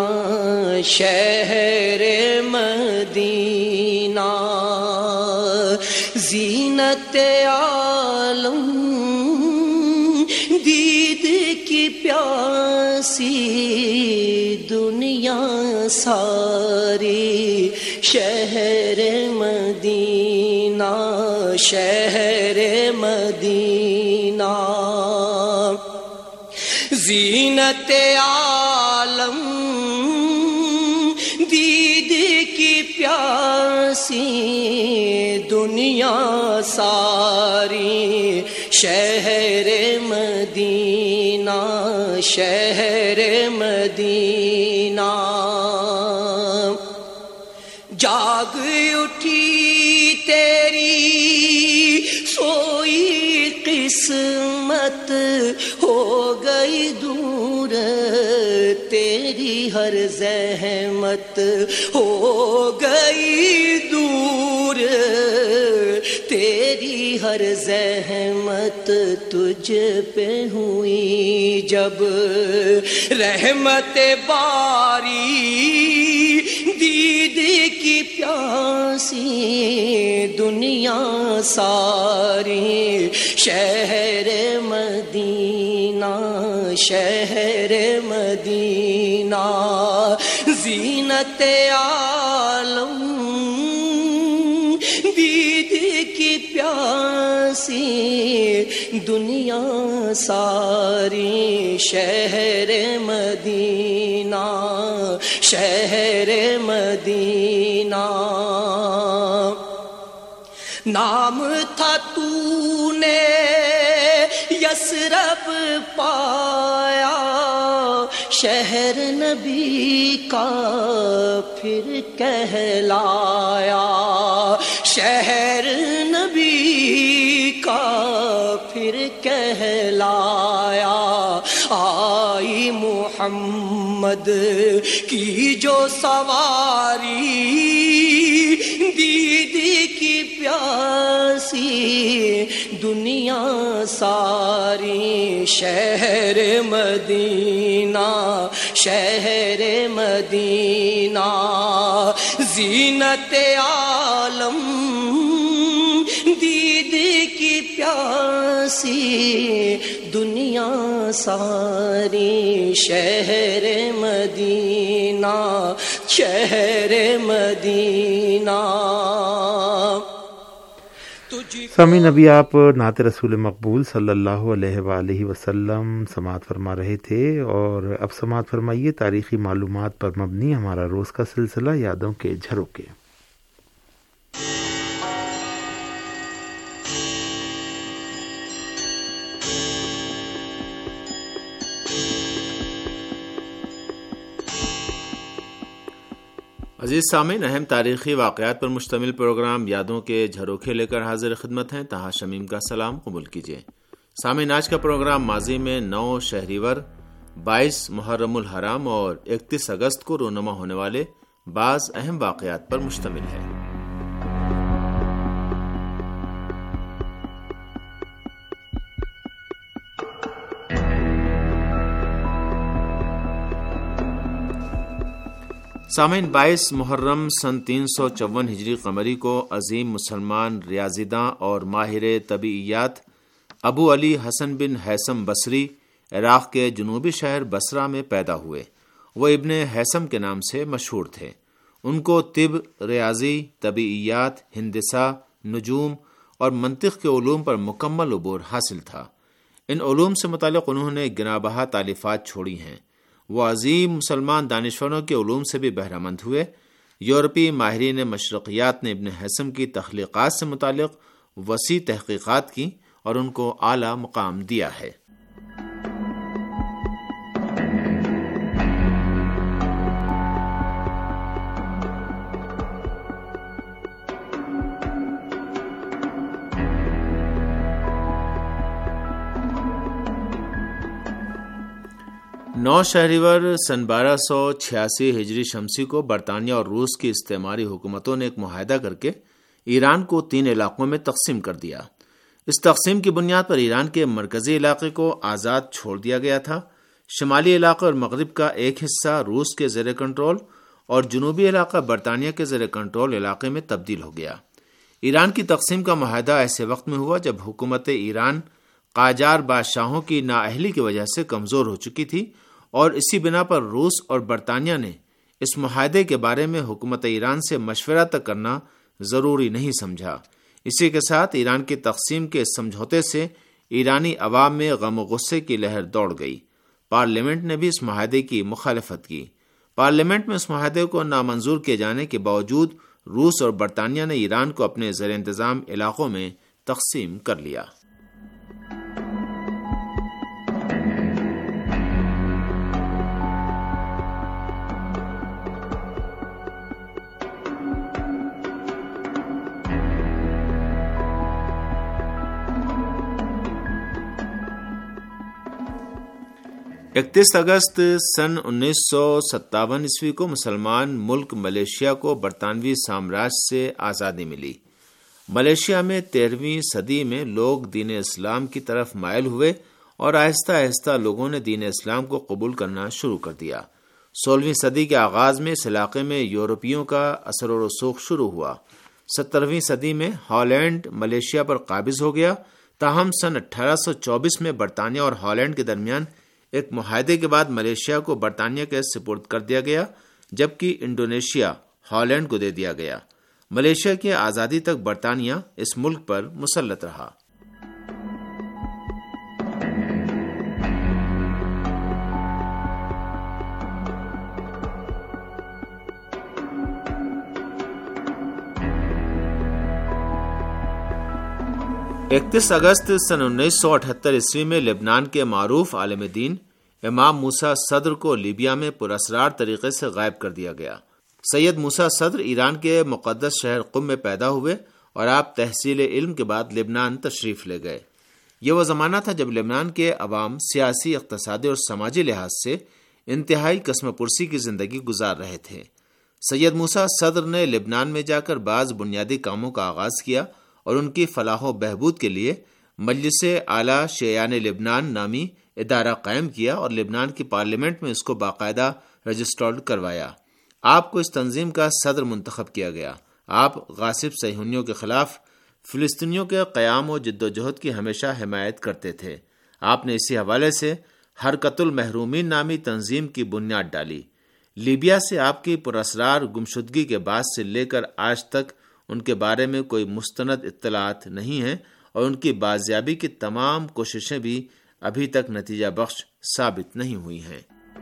شہر مدینہ زینت عالم دید کی پیاسی دنیا ساری. شہر مدینہ شہر مدینہ زینت عالم دید کی پیاسی دنیا ساری. شہر مدینہ شہر مدینہ جاگ اٹھی تیری سوئی قسمت ہو گئی دور تیری ہر زحمت ہو گئی دور تیری ہر زحمت تجھ پہ ہوئی جب رحمت باری دید کی پیاسی دنیا ساری. شہر مدینہ شہر مدینہ زینت عالم دید کی پیاسی دنیا ساری. شہر مدینہ شہر مدینہ نام تھا تو نے یثرب پایا شہر نبی کا پھر کہلایا. شہر نبی کا پھر کہلایا. آئی محمد کی جو سواری دید کی پیاسی دنیا ساری. شہر مدینہ شہر مدینہ زینت عالم دید کی پیاسی دنیا ساری. شہر مدینہ شہر مدینہ. سامعین، ابھی آپ نعت رسول مقبول صلی اللہ علیہ وآلہ وسلم سماعت فرما رہے تھے، اور اب سماعت فرمائیے تاریخی معلومات پر مبنی ہمارا روز کا سلسلہ یادوں کے جھروکے. عزیز سامعین، اہم تاریخی واقعات پر مشتمل پروگرام یادوں کے جھروکے لے کر حاضر خدمت ہیں. طاہر شمیم کا سلام قبول کیجیے. سامعین، آج کا پروگرام ماضی میں نو شہریور، بائیس محرم الحرام اور اکتیس اگست کو رونما ہونے والے بعض اہم واقعات پر مشتمل ہے. سامعین، بائیس محرم سن تین سو چون ہجری قمری کو عظیم مسلمان ریاضیداں اور ماہر طبیعیات ابو علی حسن بن ہیثم بصری عراق کے جنوبی شہر بصرہ میں پیدا ہوئے. وہ ابن ہیثم کے نام سے مشہور تھے. ان کو طب، ریاضی، طبیعیات، ہندسہ، نجوم اور منطق کے علوم پر مکمل عبور حاصل تھا. ان علوم سے متعلق انہوں نے گنا بہا تالیفات چھوڑی ہیں. وہ عظیم مسلمان دانشوروں کے علوم سے بھی بہرہ مند ہوئے. یورپی ماہرین مشرقیات نے ابن ہیثم کی تخلیقات سے متعلق وسیع تحقیقات کی اور ان کو اعلیٰ مقام دیا ہے. نو شہریور سن بارہ سو چھیاسی ہجری شمسی کو برطانیہ اور روس کی استعماری حکومتوں نے ایک معاہدہ کر کے ایران کو تین علاقوں میں تقسیم کر دیا۔ اس تقسیم کی بنیاد پر ایران کے مرکزی علاقے کو آزاد چھوڑ دیا گیا تھا، شمالی علاقہ اور مغرب کا ایک حصہ روس کے زیر کنٹرول اور جنوبی علاقہ برطانیہ کے زیر کنٹرول علاقے میں تبدیل ہو گیا۔ ایران کی تقسیم کا معاہدہ ایسے وقت میں ہوا جب حکومت ایران قاجار بادشاہوں کی نااہلی کی وجہ سے کمزور ہو چکی تھی، اور اسی بنا پر روس اور برطانیہ نے اس معاہدے کے بارے میں حکومت ایران سے مشورہ تک کرنا ضروری نہیں سمجھا۔ اسی کے ساتھ ایران کی تقسیم کے اس سمجھوتے سے ایرانی عوام میں غم و غصے کی لہر دوڑ گئی۔ پارلیمنٹ نے بھی اس معاہدے کی مخالفت کی۔ پارلیمنٹ میں اس معاہدے کو نامنظور کیے جانے کے باوجود روس اور برطانیہ نے ایران کو اپنے زیر انتظام علاقوں میں تقسیم کر لیا۔ اکتیس اگست سن انیس سو ستاون عیسوی کو مسلمان ملک ملیشیا کو برطانوی سامراج سے آزادی ملی۔ ملیشیا میں تیرہویں صدی میں لوگ دین اسلام کی طرف مائل ہوئے اور آہستہ آہستہ لوگوں نے دین اسلام کو قبول کرنا شروع کر دیا۔ سولہویں صدی کے آغاز میں اس علاقے میں یورپیوں کا اثر و رسوخ شروع ہوا۔ سترہویں صدی میں ہالینڈ ملیشیا پر قابض ہو گیا، تاہم سن اٹھارہ سو چوبیس میں برطانیہ اور ہالینڈ کے درمیان ایک معاہدے کے بعد ملیشیا کو برطانیہ کے سپرد کر دیا گیا، جبکہ انڈونیشیا ہالینڈ کو دے دیا گیا۔ ملیشیا کی آزادی تک برطانیہ اس ملک پر مسلط رہا۔ اکتیس اگست سن انیس سو اٹھہتر عیسوی میں لبنان کے معروف عالم دین امام موسیٰ صدر کو لیبیا میں پراسرار طریقے سے غائب کر دیا گیا۔ سید موسیٰ صدر ایران کے مقدس شہر قم میں پیدا ہوئے اور آپ تحصیل علم کے بعد لبنان تشریف لے گئے۔ یہ وہ زمانہ تھا جب لبنان کے عوام سیاسی، اقتصادی اور سماجی لحاظ سے انتہائی قسم پرسی کی زندگی گزار رہے تھے۔ سید موسیٰ صدر نے لبنان میں جا کر بعض بنیادی کاموں کا آغاز کیا اور ان کی فلاح و بہبود کے لیے مجلس اعلیٰ شیعان لبنان نامی ادارہ قائم کیا اور لبنان کی پارلیمنٹ میں اس کو باقاعدہ رجسٹرڈ کروایا۔ آپ کو اس تنظیم کا صدر منتخب کیا گیا۔ آپ غاصب صہیونیوں کے خلاف فلسطینیوں کے قیام و جد و جہد کی ہمیشہ حمایت کرتے تھے۔ آپ نے اسی حوالے سے حرکت المحرومین نامی تنظیم کی بنیاد ڈالی۔ لیبیا سے آپ کی پراسرار گمشدگی کے بعد سے لے کر آج تک ان کے بارے میں کوئی مستند اطلاعات نہیں ہیں اور ان کی بازیابی کی تمام کوششیں بھی ابھی تک نتیجہ بخش ثابت نہیں ہوئی ہیں۔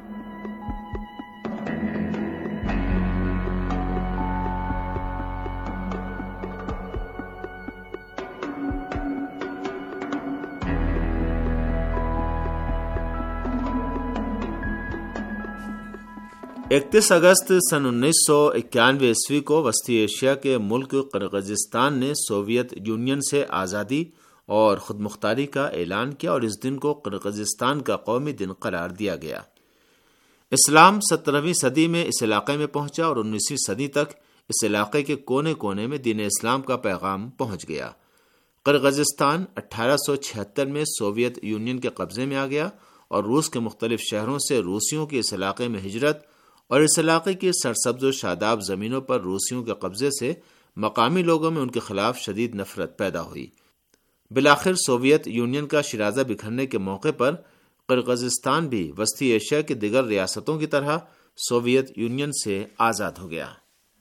اکتیس اگست سن انیس سو اکیانوے عیسوی کو وسطی ایشیا کے ملک قرقیزستان نے سوویت یونین سے آزادی اور خود مختاری کا اعلان کیا اور اس دن کو قرقیزستان کا قومی دن قرار دیا گیا۔ اسلام سترہویں صدی میں اس علاقے میں پہنچا اور انیسویں صدی تک اس علاقے کے کونے کونے میں دین اسلام کا پیغام پہنچ گیا۔ قرقیزستان اٹھارہ سو چھہتر میں سوویت یونین کے قبضے میں آ گیا اور روس کے مختلف شہروں سے روسیوں کی اس علاقے میں ہجرت اور اس علاقے کی سرسبز و شاداب زمینوں پر روسیوں کے قبضے سے مقامی لوگوں میں ان کے خلاف شدید نفرت پیدا ہوئی۔ بالآخر سوویت یونین کا شیرازہ بکھرنے کے موقع پر قرقیزستان بھی وسطی ایشیا کی دیگر ریاستوں کی طرح سوویت یونین سے آزاد ہو گیا۔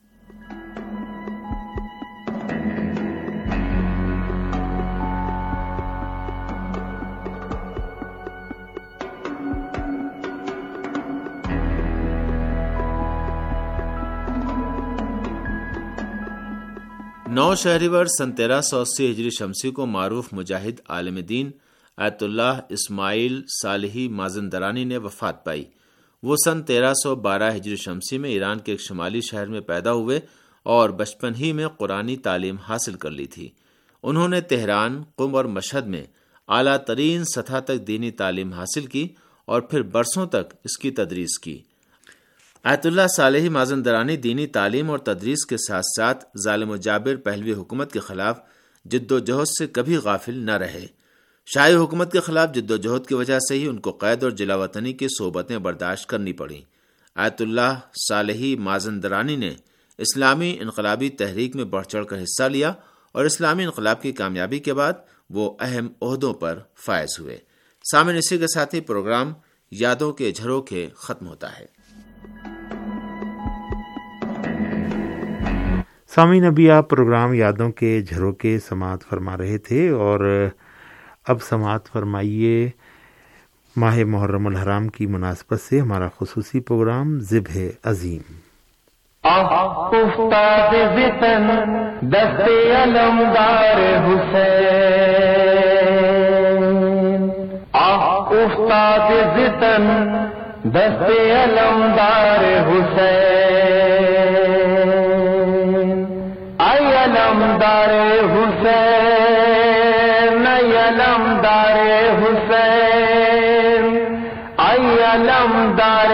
نو شہریور سن تیرہ سو اسی ہجری شمسی کو معروف مجاہد عالم دین آیت اللہ اسماعیل صالحی مازندرانی نے وفات پائی۔ وہ سن تیرہ سو بارہ ہجری شمسی میں ایران کے ایک شمالی شہر میں پیدا ہوئے اور بچپن ہی میں قرآنی تعلیم حاصل کر لی تھی۔ انہوں نے تہران، قم اور مشہد میں اعلیٰ ترین سطح تک دینی تعلیم حاصل کی اور پھر برسوں تک اس کی تدریس کی۔ آیت اللہ صالحی مازندرانی دینی تعلیم اور تدریس کے ساتھ ساتھ ظالم و جابر پہلوی حکومت کے خلاف جد و جہد سے کبھی غافل نہ رہے۔ شاہی حکومت کے خلاف جد و جہد کی وجہ سے ہی ان کو قید اور جلاوطنی کی صحبتیں برداشت کرنی پڑیں۔ آیت اللہ صالحی مازندرانی نے اسلامی انقلابی تحریک میں بڑھ چڑھ کر حصہ لیا اور اسلامی انقلاب کی کامیابی کے بعد وہ اہم عہدوں پر فائز ہوئے۔ سامعین، اسی کے ساتھ ہی پروگرام یادوں کے جھروکے ختم ہوتا ہے۔ سامعین، ابھی آپ پروگرام یادوں کے جھروکے سماعت فرما رہے تھے اور اب سماعت فرمائیے ماہ محرم الحرام کی مناسبت سے ہمارا خصوصی پروگرام ذبح عظیم۔ استاد وطن دست علمدار حسین، استاد وطن دست علمدار حسین، اے علمدار حسین، اے علمدار حسین، اے علمدار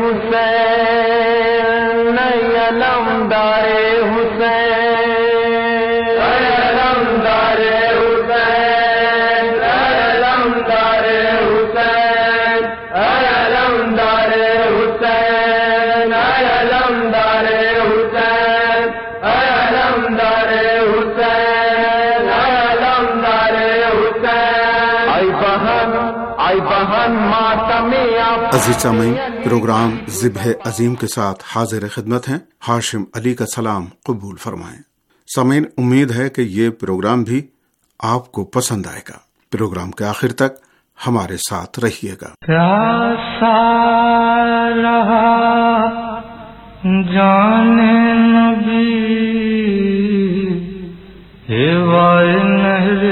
حسین، اے علمدار حسین، اے علمدار حسین، اے علمدار حسین، اے علمدار حسین، اے علمدار حسین، اے علمدار حسین، اے علمدار حسین، اے بہن، اے بہن ماتم آپ۔ عزیز سامعین، پروگرام ذبح عظیم کے ساتھ حاضر خدمت ہیں۔ ہاشم علی کا سلام قبول فرمائیں۔ سامعین، امید ہے کہ یہ پروگرام بھی آپ کو پسند آئے گا۔ پروگرام کے آخر تک ہمارے ساتھ رہیے گا۔ پیاسا رہا جان نبی، ہوائے نہر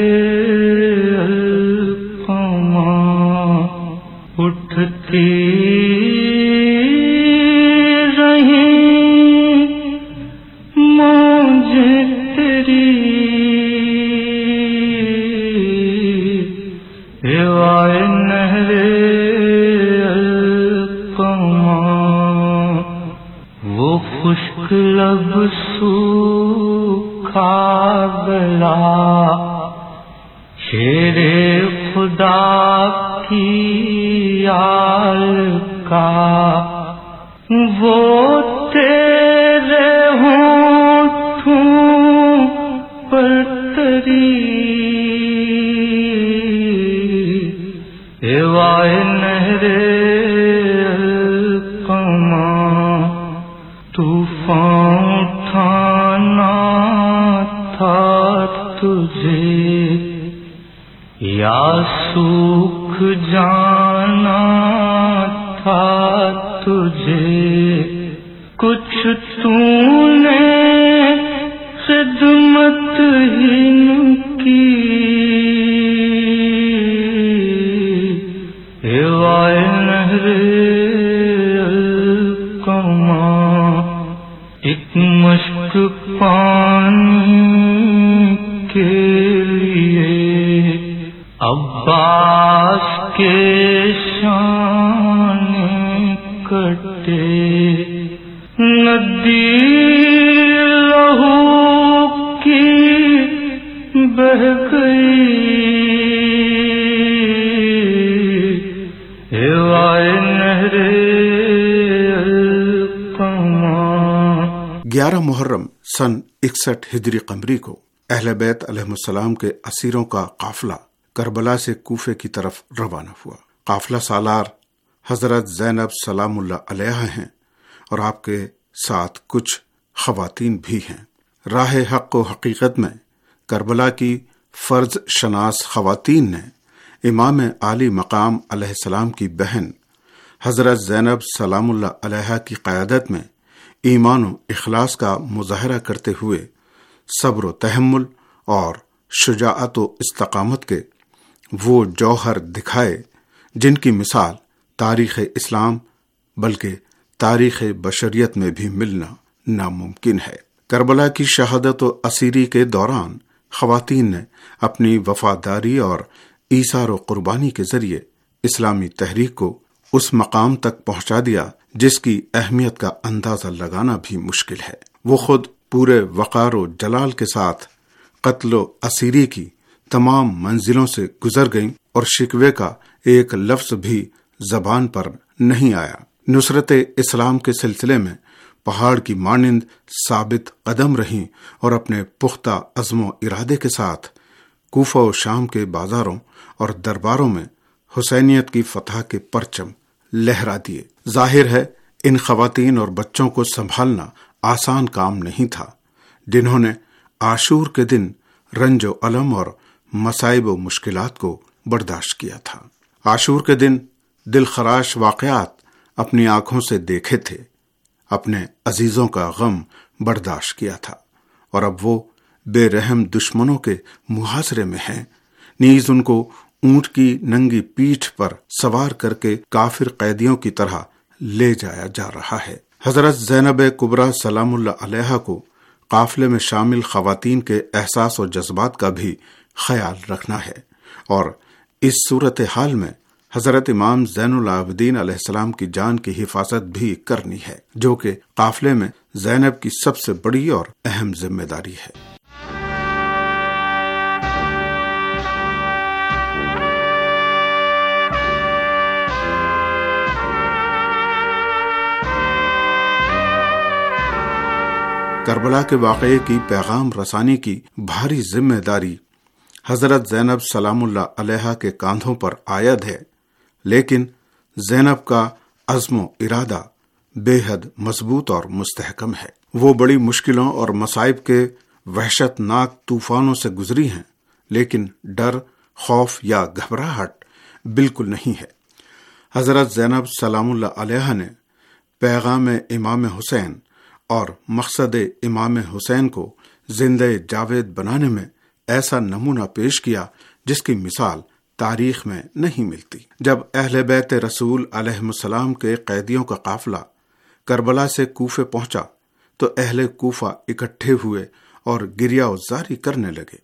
القما اٹھتی رہی موج تیری، ہوائے نہر القما، وہ خشک لب سوکھا گلا شیر خدا کی آل کا، وہ تیرے ہونٹوں پر تری، ہوائے نہر القما، طوفان اٹھانا تھا تجھے یا سوکھ جانا تھا تجھے، کچھ تو نے خدمت ہی کی، ہوائے نہر القما، ایک مشک پانی کے لیے عباس کے شان کٹے، ندی لہو کی بہہ گئی، ہوائے نہر القما۔ گیارہ محرم سن اکسٹھ ہجری قمری کو اہل بیت علیہ السلام کے اسیروں کا قافلہ کربلا سے کوفے کی طرف روانہ ہوا۔ قافلہ سالار حضرت زینب سلام اللہ علیہ ہیں اور آپ کے ساتھ کچھ خواتین بھی ہیں۔ راہ حق و حقیقت میں کربلا کی فرض شناس خواتین نے امام عالی مقام علیہ السلام کی بہن حضرت زینب سلام اللہ علیہ کی قیادت میں ایمان و اخلاص کا مظاہرہ کرتے ہوئے صبر و تحمل اور شجاعت و استقامت کے وہ جوہر دکھائے جن کی مثال تاریخ اسلام بلکہ تاریخ بشریت میں بھی ملنا ناممکن ہے۔ کربلا کی شہادت و اسیری کے دوران خواتین نے اپنی وفاداری اور ایثار و قربانی کے ذریعے اسلامی تحریک کو اس مقام تک پہنچا دیا جس کی اہمیت کا اندازہ لگانا بھی مشکل ہے۔ وہ خود پورے وقار و جلال کے ساتھ قتل و اسیری کی تمام منزلوں سے گزر گئیں اور شکوے کا ایک لفظ بھی زبان پر نہیں آیا۔ نصرت اسلام کے سلسلے میں پہاڑ کی مانند ثابت قدم رہیں اور اپنے پختہ عزم و ارادے کے ساتھ کوفہ و شام کے بازاروں اور درباروں میں حسینیت کی فتح کے پرچم لہرا دیے۔ ظاہر ہے ان خواتین اور بچوں کو سنبھالنا آسان کام نہیں تھا، جنہوں نے عاشور کے دن رنج و الم اور مصائب و مشکلات کو برداشت کیا تھا۔ عاشور کے دن دل خراش واقعات اپنی آنکھوں سے دیکھے تھے، اپنے عزیزوں کا غم برداشت کیا تھا، اور اب وہ بے رحم دشمنوں کے محاصرے میں ہیں، نیز ان کو اونٹ کی ننگی پیٹھ پر سوار کر کے کافر قیدیوں کی طرح لے جایا جا رہا ہے۔ حضرت زینب کبریٰ سلام اللہ علیہا کو قافلے میں شامل خواتین کے احساس و جذبات کا بھی خیال رکھنا ہے، اور اس صورتحال میں حضرت امام زین العابدین علیہ السلام کی جان کی حفاظت بھی کرنی ہے، جو کہ قافلے میں زینب کی سب سے بڑی اور اہم ذمہ داری ہے۔ کربلا کے واقعے کی پیغام رسانی کی بھاری ذمہ داری حضرت زینب سلام اللہ علیہا کے کاندھوں پر عائد ہے، لیکن زینب کا عزم و ارادہ بے حد مضبوط اور مستحکم ہے۔ وہ بڑی مشکلوں اور مصائب کے وحشت ناک طوفانوں سے گزری ہیں، لیکن ڈر، خوف یا گھبراہٹ بالکل نہیں ہے۔ حضرت زینب سلام اللہ علیہا نے پیغام امام حسین اور مقصد امام حسین کو زندہ جاوید بنانے میں ایسا نمونہ پیش کیا جس کی مثال تاریخ میں نہیں ملتی۔ جب اہل بیت رسول علیہ السلام کے قیدیوں کا قافلہ کربلا سے کوفے پہنچا تو اہل کوفہ اکٹھے ہوئے اور گریہ وزاری کرنے لگے۔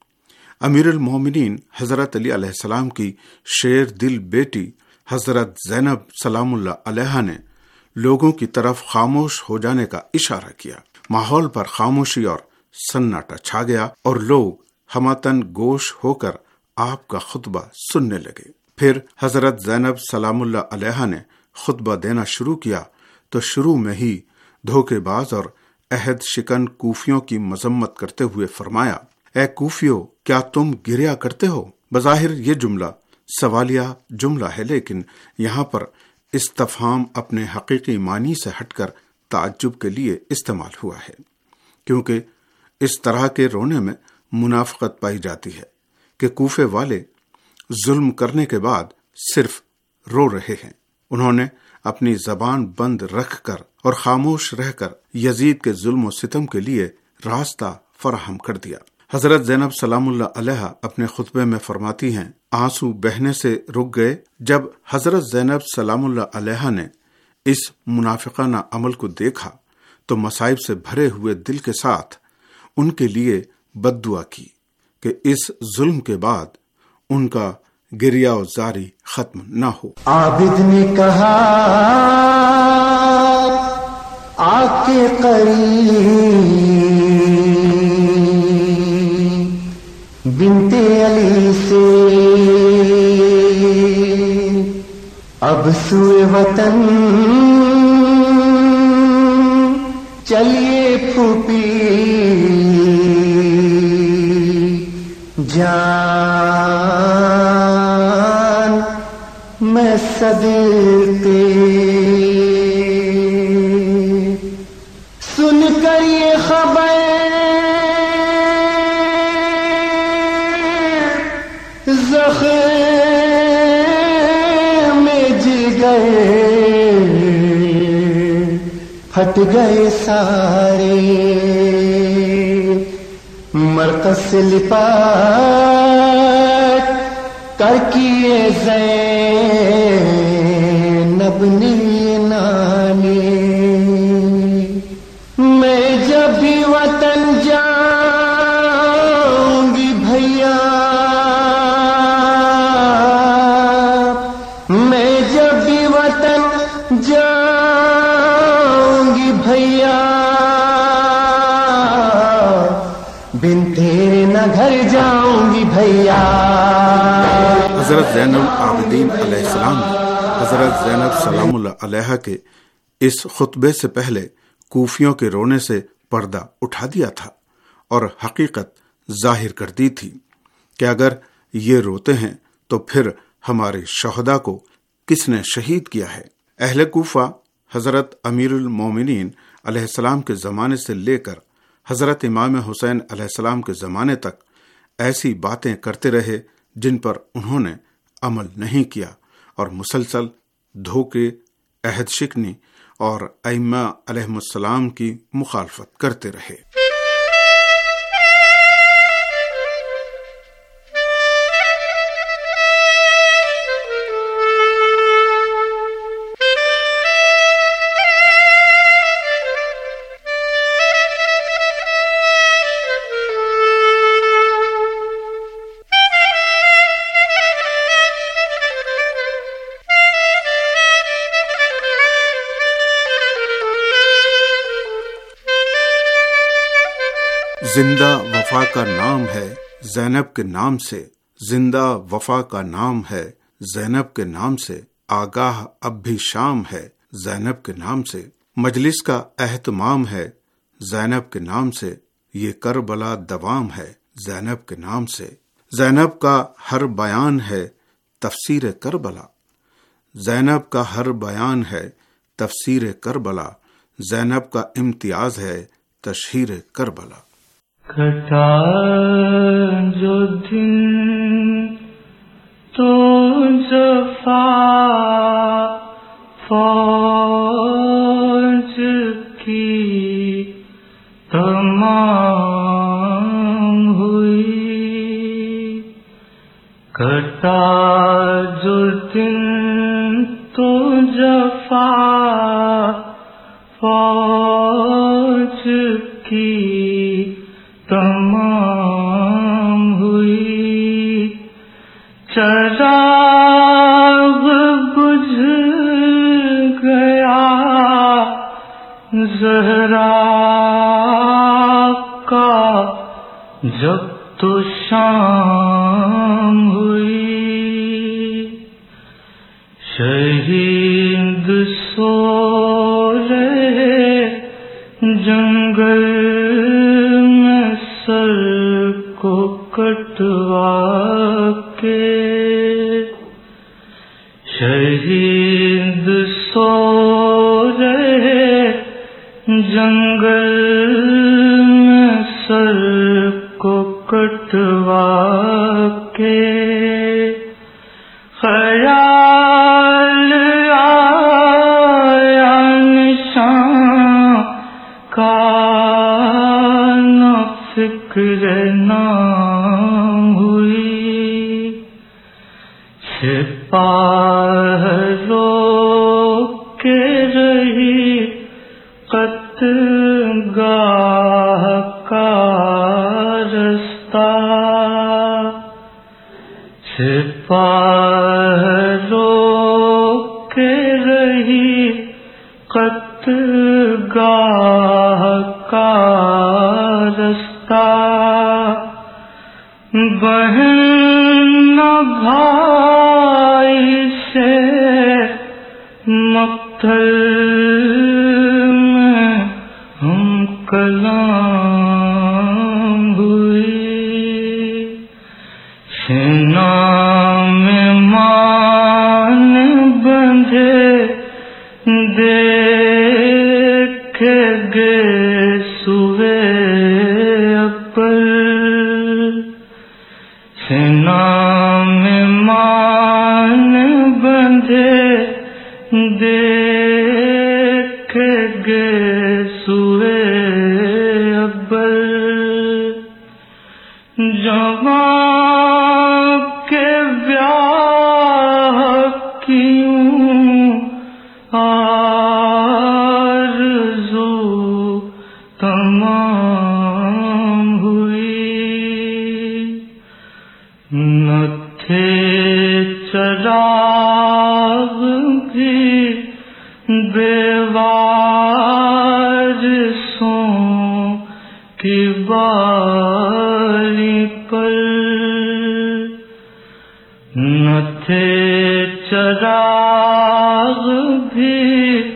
امیر المومنین حضرت علی علیہ السلام کی شیر دل بیٹی حضرت زینب سلام اللہ علیہا نے لوگوں کی طرف خاموش ہو جانے کا اشارہ کیا۔ ماحول پر خاموشی اور سناٹا چھا گیا اور لوگ ہمتن گوش ہو کر آپ کا خطبہ سننے لگے۔ پھر حضرت زینب سلام اللہ علیہا نے خطبہ دینا شروع کیا تو شروع میں ہی دھوکے باز اور عہد شکن کوفیوں کی مذمت کرتے ہوئے فرمایا، اے کوفیو، کیا تم گریہ کرتے ہو؟ بظاہر یہ جملہ سوالیہ جملہ ہے، لیکن یہاں پر استفہام اپنے حقیقی معنی سے ہٹ کر تعجب کے لیے استعمال ہوا ہے، کیونکہ اس طرح کے رونے میں منافقت پائی جاتی ہے کہ کوفے والے ظلم کرنے کے بعد صرف رو رہے ہیں۔ انہوں نے اپنی زبان بند رکھ کر اور خاموش رہ کر یزید کے ظلم و ستم کے لیے راستہ فراہم کر دیا۔ حضرت زینب سلام اللہ علیہا اپنے خطبے میں فرماتی ہیں، آنسو بہنے سے رک گئے جب حضرت زینب سلام اللہ علیہا نے اس منافقانہ عمل کو دیکھا تو مصائب سے بھرے ہوئے دل کے ساتھ ان کے لیے بد دعا کی کہ اس ظلم کے بعد ان کا گریہ و زاری ختم نہ ہو۔ عابد نے کہا آ کے قریب بنت علی سے اب سوئے وطن چلیے پھوپھی جان میں صدقے سن کر یہ خبر زخم میں جگر پھٹ گئے سارے مرکز سے لپاٹ کر کیے زینب نے نانے میں جب بھی وطن جاؤں گی بھیا भैया बिन तेरे न घर जाऊंगी भैया। حضرت زین العابدین علیہ السلام نے حضرت زینب سلام اللہ علیہ کے اس خطبے سے پہلے کوفیوں کے رونے سے پردہ اٹھا دیا تھا اور حقیقت ظاہر کر دی تھی کہ اگر یہ روتے ہیں تو پھر ہمارے شہداء کو کس نے شہید کیا ہے۔ اہل کوفہ حضرت امیر المومنین علیہ السلام کے زمانے سے لے کر حضرت امام حسین علیہ السلام کے زمانے تک ایسی باتیں کرتے رہے جن پر انہوں نے عمل نہیں کیا اور مسلسل دھوکے، عہد شکنی اور ائمہ علیہم السلام کی مخالفت کرتے رہے۔ زندہ وفا کا نام ہے زینب کے نام سے، زندہ وفا کا نام ہے زینب کے نام سے، آگاہ اب بھی شام ہے زینب کے نام سے، مجلس کا اہتمام ہے زینب کے نام سے، یہ کربلا دوام ہے زینب کے نام سے، زینب کا ہر بیان ہے تفسیر کربلا، زینب کا ہر بیان ہے تفسیر کربلا، زینب کا امتیاز ہے تشہیر کربلا۔ کٹا جو دن تو جفا فوج کی تمام ہوئی، کٹا جو دن تو جفا فوج کی تمام ہوئی، چراغ بجھ گیا زہرا کا جب تو شام ہوئی، شہید سو رہے جنگل سر کو کٹوا کے، شہید سو رہے جنگل میں سر کو کٹوا کے، خیال آیا نشان کا فکر نام ہوئی، سپاہیوں کے رہی قتلگاہ کا رستہ، سپاہیوں کے رہی قتلگاہ کا رستہ، بہن نہ بھائی سے مقتل میں ہم کلام ہوئی، سینا میں مان بندھے دیکھے گے سوے سینا میں مان بندھے دیکھے گے سوے ابل، جوان کے بیاہ کیوں آرزو تمام ہوئی، نہ تھے چراغ بھی بیوار کی بالی پر نہ تھے چراغ بھی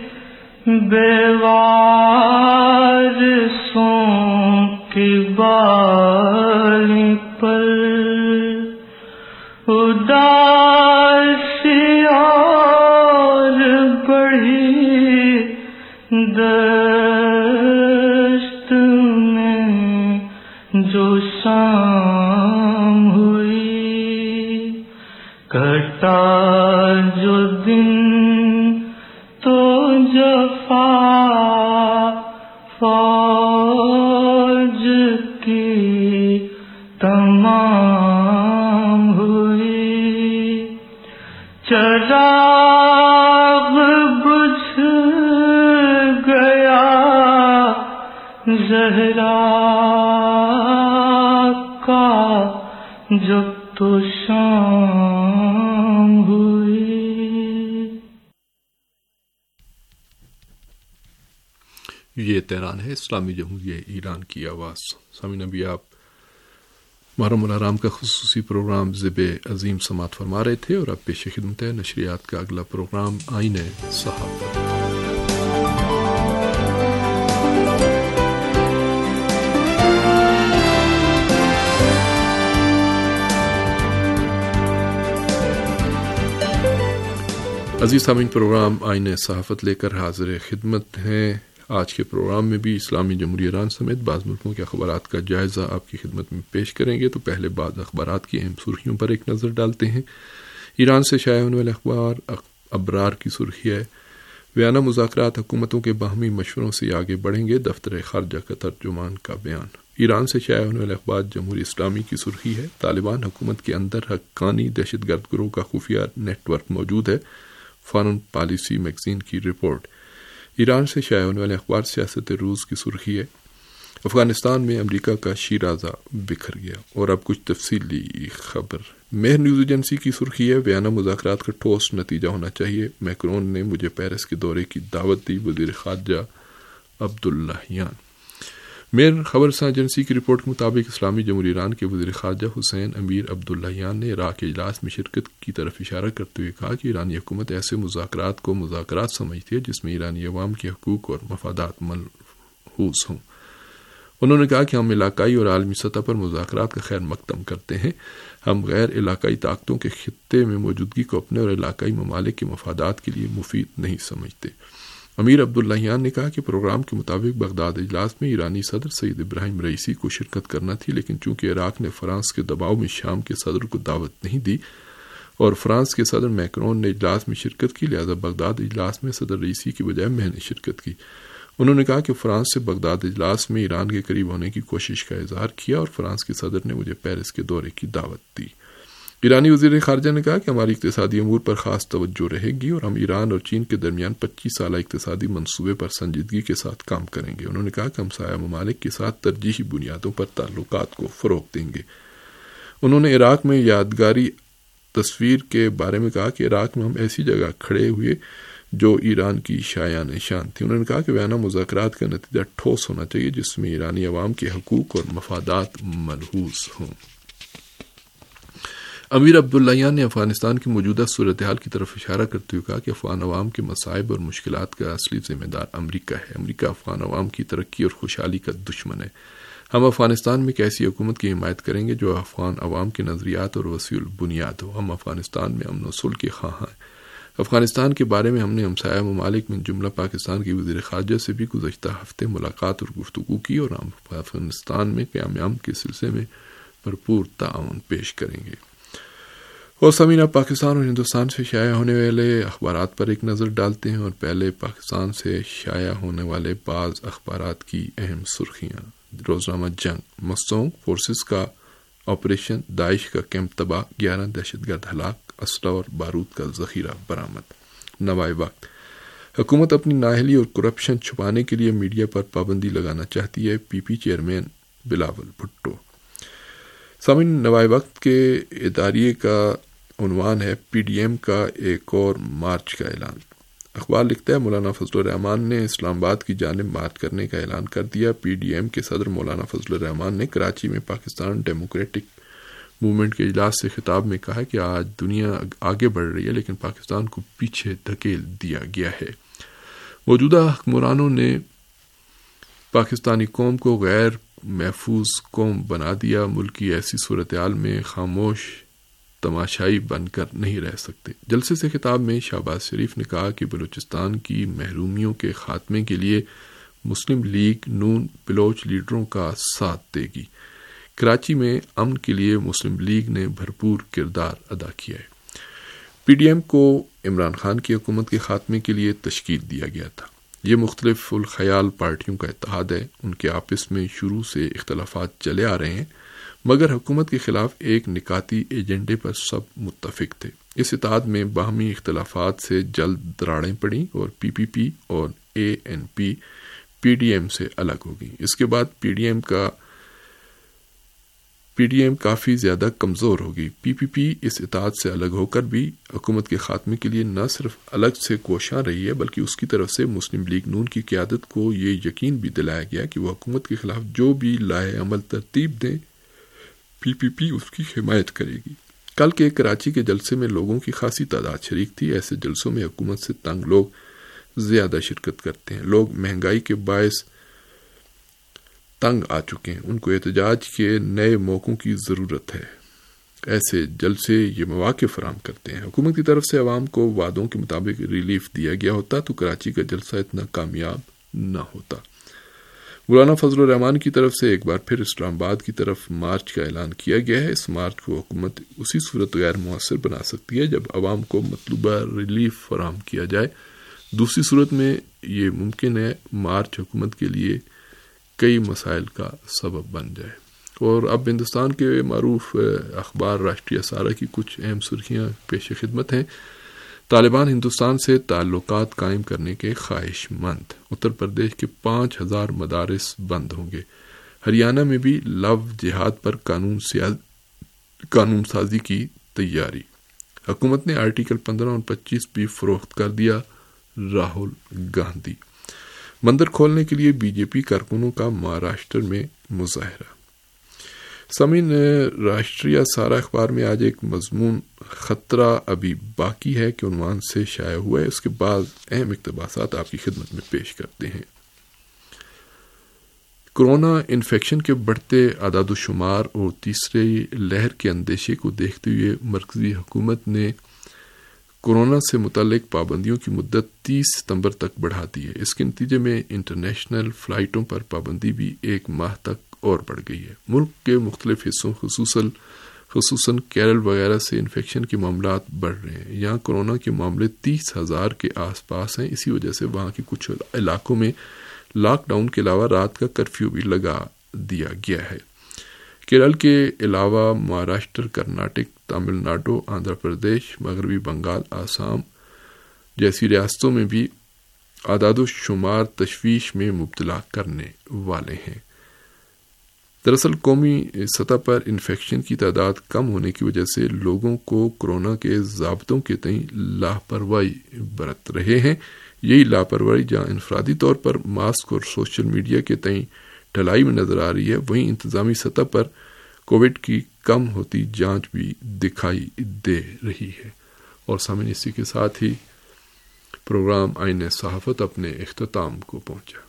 بیوارثوں کی بالی پر اداسی اور بڑھی دشت میں جو شام ہوئی کٹا جو دن تو جفا فوج کی تمام ہوئی چراغ بجھ گیا زہرا کا جب تو شام ہوئی. یہ تہران ہے اسلامی جمہوریہ ایران کی آواز. سامعین ابھی آپ محرم الحرام کا خصوصی پروگرام ذب عظیم سماعت فرما رہے تھے اور اب پیش خدمت ہے نشریات کا اگلا پروگرام آئین صحافت. عزیز سامعین پروگرام آئین صحافت لے کر حاضر خدمت ہیں. آج کے پروگرام میں بھی اسلامی جمہوریہ ایران سمیت بعض ملکوں کے اخبارات کا جائزہ آپ کی خدمت میں پیش کریں گے. تو پہلے بعض اخبارات کی اہم سرخیوں پر ایک نظر ڈالتے ہیں. ایران سے شائع ہونے والے اخبار ابرار کی سرخی ہے ویانا مذاکرات حکومتوں کے باہمی مشوروں سے آگے بڑھیں گے، دفتر خارجہ کا ترجمان کا بیان. ایران سے شائع ہونے والے اخبار جمہوری اسلامی کی سرخی ہے طالبان حکومت کے اندر حقانی دہشت گرد گروہ کا خفیہ نیٹ ورک موجود ہے، فارن پالیسی میگزین کی رپورٹ. ایران سے شائع ہونے والے اخبار سیاست روز کی سرخی ہے افغانستان میں امریکہ کا شیرازہ بکھر گیا. اور اب کچھ تفصیلی خبر. مہر نیوز ایجنسی کی سرخی ہے ویانا مذاکرات کا ٹھوس نتیجہ ہونا چاہیے، میکرون نے مجھے پیرس کے دورے کی دعوت دی، وزیر خارجہ عبداللہیان. میر خبر رساں ایجنسی کی رپورٹ کے مطابق اسلامی جمہوریہ ایران کے وزیر خارجہ حسین امیر عبداللہیان نے عراق کے اجلاس میں شرکت کی طرف اشارہ کرتے ہوئے کہا کہ ایرانی حکومت ایسے مذاکرات کو مذاکرات سمجھتی ہے جس میں ایرانی عوام کے حقوق اور مفادات ملحوظ ہوں. انہوں نے کہا کہ ہم علاقائی اور عالمی سطح پر مذاکرات کا خیر مقدم کرتے ہیں، ہم غیر علاقائی طاقتوں کے خطے میں موجودگی کو اپنے اور علاقائی ممالک کے مفادات کے لیے مفید نہیں سمجھتے. امیر عبداللہیان نے کہا کہ پروگرام کے مطابق بغداد اجلاس میں ایرانی صدر سید ابراہیم رئیسی کو شرکت کرنا تھی، لیکن چونکہ عراق نے فرانس کے دباؤ میں شام کے صدر کو دعوت نہیں دی اور فرانس کے صدر میکرون نے اجلاس میں شرکت کی، لہذا بغداد اجلاس میں صدر رئیسی کی بجائے میں نے شرکت کی. انہوں نے کہا کہ فرانس سے بغداد اجلاس میں ایران کے قریب ہونے کی کوشش کا اظہار کیا اور فرانس کے صدر نے مجھے پیرس کے دورے کی دعوت دی. ایرانی وزیر خارجہ نے کہا کہ ہماری اقتصادی امور پر خاص توجہ رہے گی اور ہم ایران اور چین کے درمیان پچیس سالہ اقتصادی منصوبے پر سنجیدگی کے ساتھ کام کریں گے. انہوں نے کہا کہ ہمسایہ ممالک کے ساتھ ترجیحی بنیادوں پر تعلقات کو فروغ دیں گے. انہوں نے عراق میں یادگاری تصویر کے بارے میں کہا کہ عراق میں ہم ایسی جگہ کھڑے ہوئے جو ایران کی شایان شان تھی. انہوں نے کہا کہ ویانا مذاکرات کا نتیجہ ٹھوس ہونا چاہیے جس میں ایرانی عوام کے حقوق اور مفادات ملحوظ ہوں. امیر عبداللہیان نے افغانستان کی موجودہ صورتحال کی طرف اشارہ کرتے ہوئے کہا کہ افغان عوام کے مصائب اور مشکلات کا اصلی ذمہ دار امریکہ ہے. امریکہ افغان عوام کی ترقی اور خوشحالی کا دشمن ہے. ہم افغانستان میں ایک ایسی حکومت کی حمایت کریں گے جو افغان عوام کے نظریات اور وسیع البنیاد ہو. ہم افغانستان میں امن و صلح کے خواہاں ہیں. افغانستان کے بارے میں ہم نے ہمسایہ ممالک میں جملہ پاکستان کی وزیر خارجہ سے بھی گزشتہ ہفتے ملاقات اور گفتگو کی اور ہم افغانستان میں قیام امن کے سلسلے میں بھرپور تعاون پیش کریں گے. اور سامعین پاکستان اور ہندوستان سے شائع ہونے والے اخبارات پر ایک نظر ڈالتے ہیں اور پہلے پاکستان سے شائع ہونے والے بعض اخبارات کی اہم سرخیاں. روزنامہ جنگ مستعوں فورسز کا آپریشن داعش کا کیمپ تباہ، گیارہ دہشت گرد ہلاک، اسلحہ اور بارود کا ذخیرہ برآمد. نوائے وقت حکومت اپنی نااہلی اور کرپشن چھپانے کے لیے میڈیا پر پابندی لگانا چاہتی ہے، P P chairman Bilawal Bhutto. سامعین نوائے وقت کے اداریے کا عنوان ہے پی ڈی ایم کا ایک اور مارچ کا اعلان. اخبار لکھتا ہے مولانا فضل الرحمان نے اسلام آباد کی جانب مارچ کرنے کا اعلان کر دیا۔ پی ڈی ایم کے صدر مولانا فضل الرحمان نے کراچی میں پاکستان ڈیموکریٹک موومنٹ کے اجلاس سے خطاب میں کہا کہ آج دنیا آگے بڑھ رہی ہے لیکن پاکستان کو پیچھے دھکیل دیا گیا ہے۔ موجودہ حکمرانوں نے پاکستانی قوم کو غیر محفوظ قوم بنا دیا۔ ملک کی ایسی صورتحال میں خاموش تماشائی بن کر نہیں رہ سکتے۔ جلسے سے خطاب میں شہباز شریف نے کہا کہ بلوچستان کی محرومیوں کے خاتمے کے لیے مسلم لیگ نون بلوچ لیڈروں کا ساتھ دے گی۔ کراچی میں امن کے لیے مسلم لیگ نے بھرپور کردار ادا کیا ہے۔ پی ڈی ایم کو عمران خان کی حکومت کے خاتمے کے لیے تشکیل دیا گیا تھا۔ یہ مختلف الخیال پارٹیوں کا اتحاد ہے، ان کے آپس میں شروع سے اختلافات چلے آ رہے ہیں، مگر حکومت کے خلاف ایک نکاتی ایجنڈے پر سب متفق تھے۔ اس اتحاد میں باہمی اختلافات سے جلد دراڑیں پڑیں اور پی پی پی اور A N P P D M سے الگ ہو گئی۔ اس کے بعد پی ڈی ایم کا پی ڈی ایم کافی زیادہ کمزور ہوگی۔ پی پی پی اس اتحاد سے الگ ہو کر بھی حکومت کے خاتمے کے لیے نہ صرف الگ سے کوشاں رہی ہے بلکہ اس کی طرف سے مسلم لیگ نون کی قیادت کو یہ یقین بھی دلایا گیا کہ وہ حکومت کے خلاف جو بھی لائحہ عمل ترتیب دیں پی پی پی اس کی حمایت کرے گی۔ کل کے کراچی کے جلسے میں لوگوں کی خاصی تعداد شریک تھی۔ ایسے جلسوں میں حکومت سے تنگ لوگ زیادہ شرکت کرتے ہیں۔ لوگ مہنگائی کے باعث تنگ آ چکے ہیں، ان کو احتجاج کے نئے موقعوں کی ضرورت ہے۔ ایسے جلسے یہ مواقع فراہم کرتے ہیں۔ حکومت کی طرف سے عوام کو وعدوں کے مطابق ریلیف دیا گیا ہوتا تو کراچی کا جلسہ اتنا کامیاب نہ ہوتا۔ مولانا فضل الرحمان کی طرف سے ایک بار پھر اسلام آباد کی طرف مارچ کا اعلان کیا گیا ہے۔ اس مارچ کو حکومت اسی صورت غیر مؤثر بنا سکتی ہے جب عوام کو مطلوبہ ریلیف فراہم کیا جائے۔ دوسری صورت میں یہ ممکن ہے مارچ حکومت کے لیے کئی مسائل کا سبب بن جائے۔ اور اب ہندوستان کے معروف اخبار راشٹریہ سہارا کی کچھ اہم سرخیاں پیش خدمت ہیں۔ طالبان ہندوستان سے تعلقات قائم کرنے کے خواہش مند۔ اتر پردیش کے پانچ ہزار مدارس بند ہوں گے۔ ہریانہ میں بھی لو جہاد پر قانون سیاز قانون سازی کی تیاری۔ حکومت نے آرٹیکل پندرہ اور پچیس بھی فروخت کر دیا۔ راہل گاندھی۔ مندر کھولنے کے لیے بی جے پی کارکنوں کا مہاراشٹر میں مظاہرہ۔ سامعین، راشٹریہ سہارا اخبار میں آج ایک مضمون خطرہ ابھی باقی ہے کہ عنوان سے شائع ہوا ہے۔ اس کے بعد اہم اقتباسات آپ کی خدمت میں پیش کرتے ہیں۔ کورونا انفیکشن کے بڑھتے اعداد و شمار اور تیسری لہر کے اندیشے کو دیکھتے ہوئے مرکزی حکومت نے کورونا سے متعلق پابندیوں کی مدت تیس ستمبر تک بڑھا دی ہے۔ اس کے نتیجے میں انٹرنیشنل فلائٹوں پر پابندی بھی ایک ماہ تک اور بڑھ گئی ہے۔ ملک کے مختلف حصوں خصوصاً خصوصاً کیرل وغیرہ سے انفیکشن کے معاملات بڑھ رہے ہیں۔ یہاں کورونا کے معاملے تیس ہزار کے آس پاس ہیں۔ اسی وجہ سے وہاں کے کچھ علاقوں میں لاک ڈاؤن کے علاوہ رات کا کرفیو بھی لگا دیا گیا ہے۔ کیرل کے علاوہ مہاراشٹر، کرناٹک، تامل ناڈو، آندھرا پردیش، مغربی بنگال، آسام جیسی ریاستوں میں بھی اعداد و شمار تشویش میں مبتلا کرنے والے ہیں۔ دراصل قومی سطح پر انفیکشن کی تعداد کم ہونے کی وجہ سے لوگوں کو کورونا کے ضابطوں کے تئیں لاپرواہی برت رہے ہیں۔ یہی لاپرواہی جہاں انفرادی طور پر ماسک اور سوشل میڈیا کے تئیں ڈھلائی میں نظر آ رہی ہے، وہیں انتظامی سطح پر کووڈ کی کم ہوتی جانچ بھی دکھائی دے رہی ہے۔ اور سامعین، اسی کے ساتھ ہی پروگرام آئین صحافت اپنے اختتام کو پہنچا۔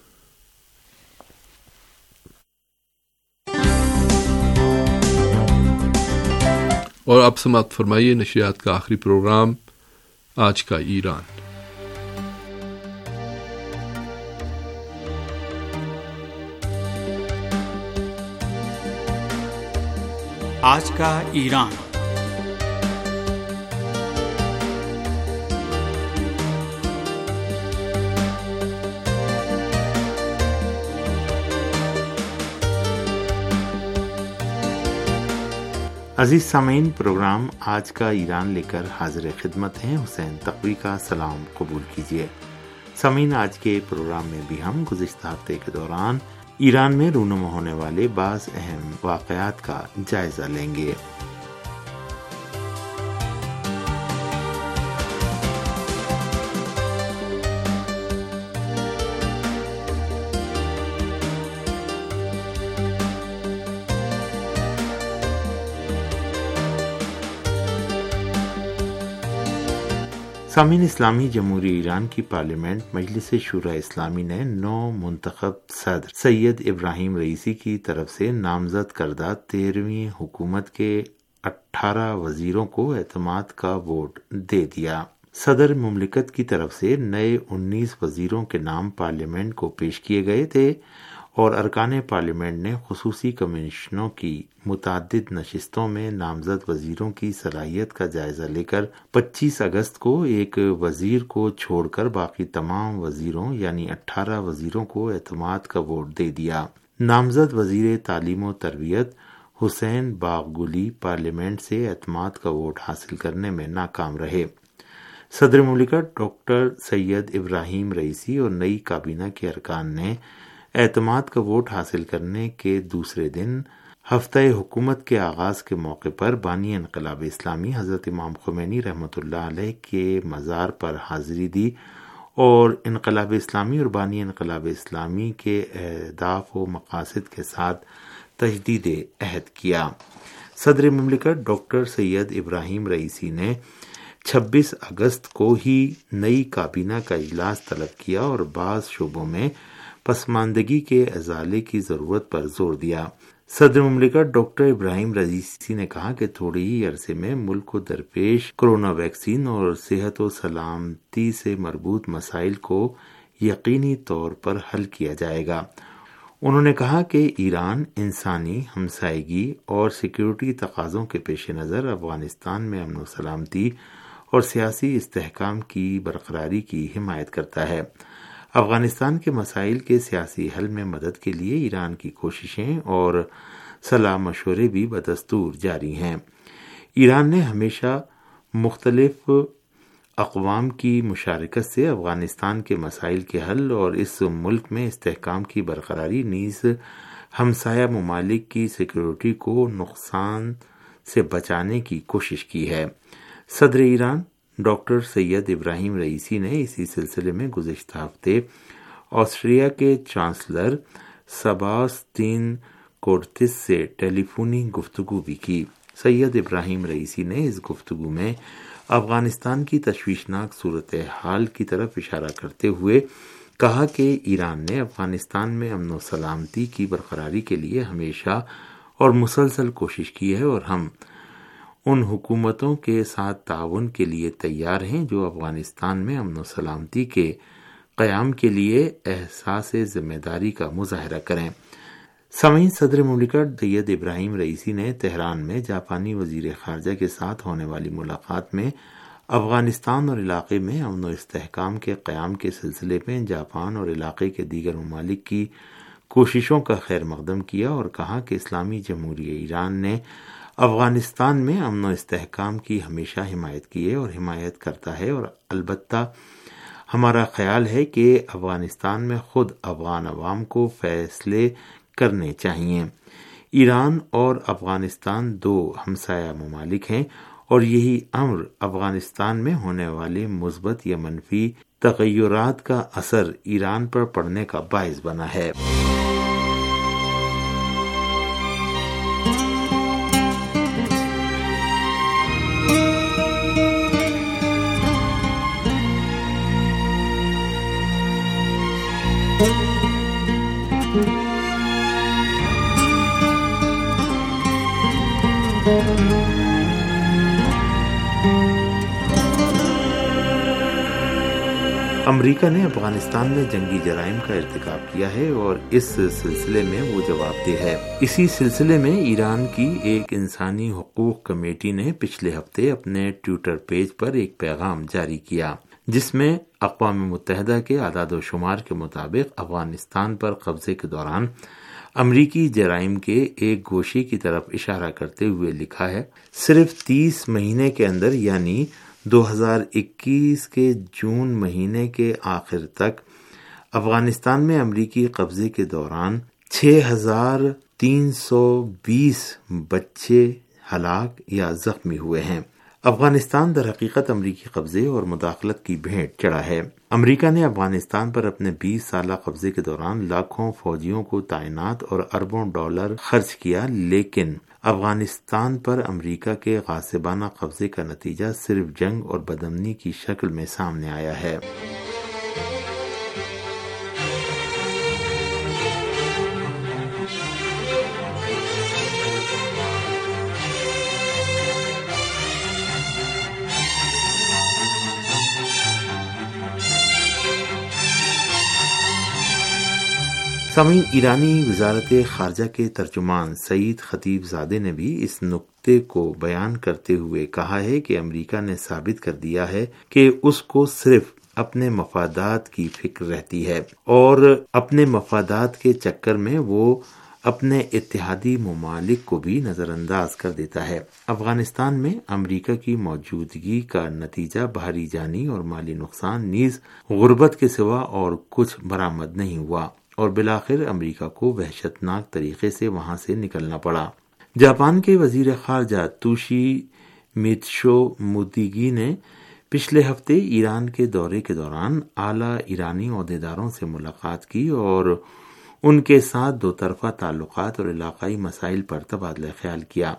اور اب سماعت فرمائیے نشریات کا آخری پروگرام آج کا ایران۔ آج کا ایران۔ عزیز سامعین، پروگرام آج کا ایران لے کر حاضر خدمت ہیں۔ حسین تقوی کا سلام قبول کیجیے۔ سامعین، آج کے پروگرام میں بھی ہم گزشتہ ہفتے کے دوران ایران میں رونما ہونے والے بعض اہم واقعات کا جائزہ لیں گے۔ سامعین، اسلامی جمہوریہ ایران کی پارلیمنٹ مجلس شورا اسلامی نے نو منتخب صدر سید ابراہیم رئیسی کی طرف سے نامزد کردہ تیرہویں حکومت کے اٹھارہ وزیروں کو اعتماد کا ووٹ دے دیا۔ صدر مملکت کی طرف سے نئے انیس وزیروں کے نام پارلیمنٹ کو پیش کیے گئے تھے اور ارکان پارلیمنٹ نے خصوصی کمیشنوں کی متعدد نشستوں میں نامزد وزیروں کی صلاحیت کا جائزہ لے کر پچیس اگست کو ایک وزیر کو چھوڑ کر باقی تمام وزیروں یعنی اٹھارہ وزیروں کو اعتماد کا ووٹ دے دیا۔ نامزد وزیر تعلیم و تربیت حسین باغگلی پارلیمنٹ سے اعتماد کا ووٹ حاصل کرنے میں ناکام رہے۔ صدر مملکت ڈاکٹر سید ابراہیم رئیسی اور نئی کابینہ کے ارکان نے اعتماد کا ووٹ حاصل کرنے کے دوسرے دن ہفتہ حکومت کے آغاز کے موقع پر بانی انقلاب اسلامی حضرت امام خمینی رحمۃ اللہ علیہ کے مزار پر حاضری دی اور انقلاب اسلامی اور بانی انقلاب اسلامی کے اہداف و مقاصد کے ساتھ تجدید عہد کیا۔ صدر مملکت ڈاکٹر سید ابراہیم رئیسی نے چھبیس اگست کو ہی نئی کابینہ کا اجلاس طلب کیا اور بعض شعبوں میں پسماندگی کے ازالے کی ضرورت پر زور دیا۔ صدر مملکت ڈاکٹر ابراہیم رئیسی نے کہا کہ تھوڑے ہی عرصے میں ملک کو درپیش کورونا ویکسین اور صحت و سلامتی سے مربوط مسائل کو یقینی طور پر حل کیا جائے گا۔ انہوں نے کہا کہ ایران انسانی ہمسائیگی اور سیکیورٹی تقاضوں کے پیش نظر افغانستان میں امن و سلامتی اور سیاسی استحکام کی برقراری کی حمایت کرتا ہے۔ افغانستان کے مسائل کے سیاسی حل میں مدد کے لیے ایران کی کوششیں اور صلاح مشورے بھی بدستور جاری ہیں۔ ایران نے ہمیشہ مختلف اقوام کی مشارکت سے افغانستان کے مسائل کے حل اور اس ملک میں استحکام کی برقراری نیز ہمسایہ ممالک کی سیکیورٹی کو نقصان سے بچانے کی کوشش کی ہے۔ صدر Iran doctor Seyed Ebrahim Raisi نے اسی سلسلے میں گزشتہ ہفتے آسٹریا کے چانسلر سباستین کورتس سے ٹیلی فونی گفتگو بھی کی۔ سید ابراہیم رئیسی نے اس گفتگو میں افغانستان کی تشویشناک صورتحال کی طرف اشارہ کرتے ہوئے کہا کہ ایران نے افغانستان میں امن و سلامتی کی برقراری کے لیے ہمیشہ اور مسلسل کوشش کی ہے اور ہم ان حکومتوں کے ساتھ تعاون کے لیے تیار ہیں جو افغانستان میں امن و سلامتی کے قیام کے لیے احساس ذمہ داری کا مظاہرہ کریں۔ سامعین، صدر مملکت سید ابراہیم رئیسی نے تہران میں جاپانی وزیر خارجہ کے ساتھ ہونے والی ملاقات میں افغانستان اور علاقے میں امن و استحکام کے قیام کے سلسلے میں جاپان اور علاقے کے دیگر ممالک کی کوششوں کا خیر مقدم کیا اور کہا کہ اسلامی جمہوریہ ایران نے افغانستان میں امن و استحکام کی ہمیشہ حمایت کی ہے اور حمایت کرتا ہے، اور البتہ ہمارا خیال ہے کہ افغانستان میں خود افغان عوام کو فیصلے کرنے چاہیے۔ ایران اور افغانستان دو ہمسایہ ممالک ہیں اور یہی امر افغانستان میں ہونے والے مثبت یا منفی تغیرات کا اثر ایران پر پڑنے کا باعث بنا ہے۔ امریکہ نے افغانستان میں جنگی جرائم کا ارتکاب کیا ہے اور اس سلسلے میں وہ جواب دہ ہے۔ اسی سلسلے میں ایران کی ایک انسانی حقوق کمیٹی نے پچھلے ہفتے اپنے ٹویٹر پیج پر ایک پیغام جاری کیا جس میں اقوام متحدہ کے اعداد و شمار کے مطابق افغانستان پر قبضے کے دوران امریکی جرائم کے ایک گوشے کی طرف اشارہ کرتے ہوئے لکھا ہے، صرف تیس مہینے کے اندر یعنی دو ہزار اکیس کے جون مہینے کے آخر تک افغانستان میں امریکی قبضے کے دوران چھ ہزار تین سو بیس بچے ہلاک یا زخمی ہوئے ہیں۔ افغانستان در حقیقت امریکی قبضے اور مداخلت کی بھیٹ چڑھا ہے۔ امریکہ نے افغانستان پر اپنے بیس سالہ قبضے کے دوران لاکھوں فوجیوں کو تعینات اور اربوں ڈالر خرچ کیا، لیکن افغانستان پر امریکہ کے غاصبانہ قبضے کا نتیجہ صرف جنگ اور بدامنی کی شکل میں سامنے آیا ہے۔ سامعین، ایرانی وزارت خارجہ کے ترجمان سعید خطیب زادے نے بھی اس نکتے کو بیان کرتے ہوئے کہا ہے کہ امریکہ نے ثابت کر دیا ہے کہ اس کو صرف اپنے مفادات کی فکر رہتی ہے اور اپنے مفادات کے چکر میں وہ اپنے اتحادی ممالک کو بھی نظر انداز کر دیتا ہے۔ افغانستان میں امریکہ کی موجودگی کا نتیجہ بھاری جانی اور مالی نقصان نیز غربت کے سوا اور کچھ برآمد نہیں ہوا اور بالآخر امریکہ کو وحشت ناک طریقے سے وہاں سے نکلنا پڑا۔ جاپان کے وزیر خارجہ توشی میتسو موتیگی نے پچھلے ہفتے ایران کے دورے کے دوران اعلیٰ ایرانی عہدیداروں سے ملاقات کی اور ان کے ساتھ دو طرفہ تعلقات اور علاقائی مسائل پر تبادلہ خیال کیا۔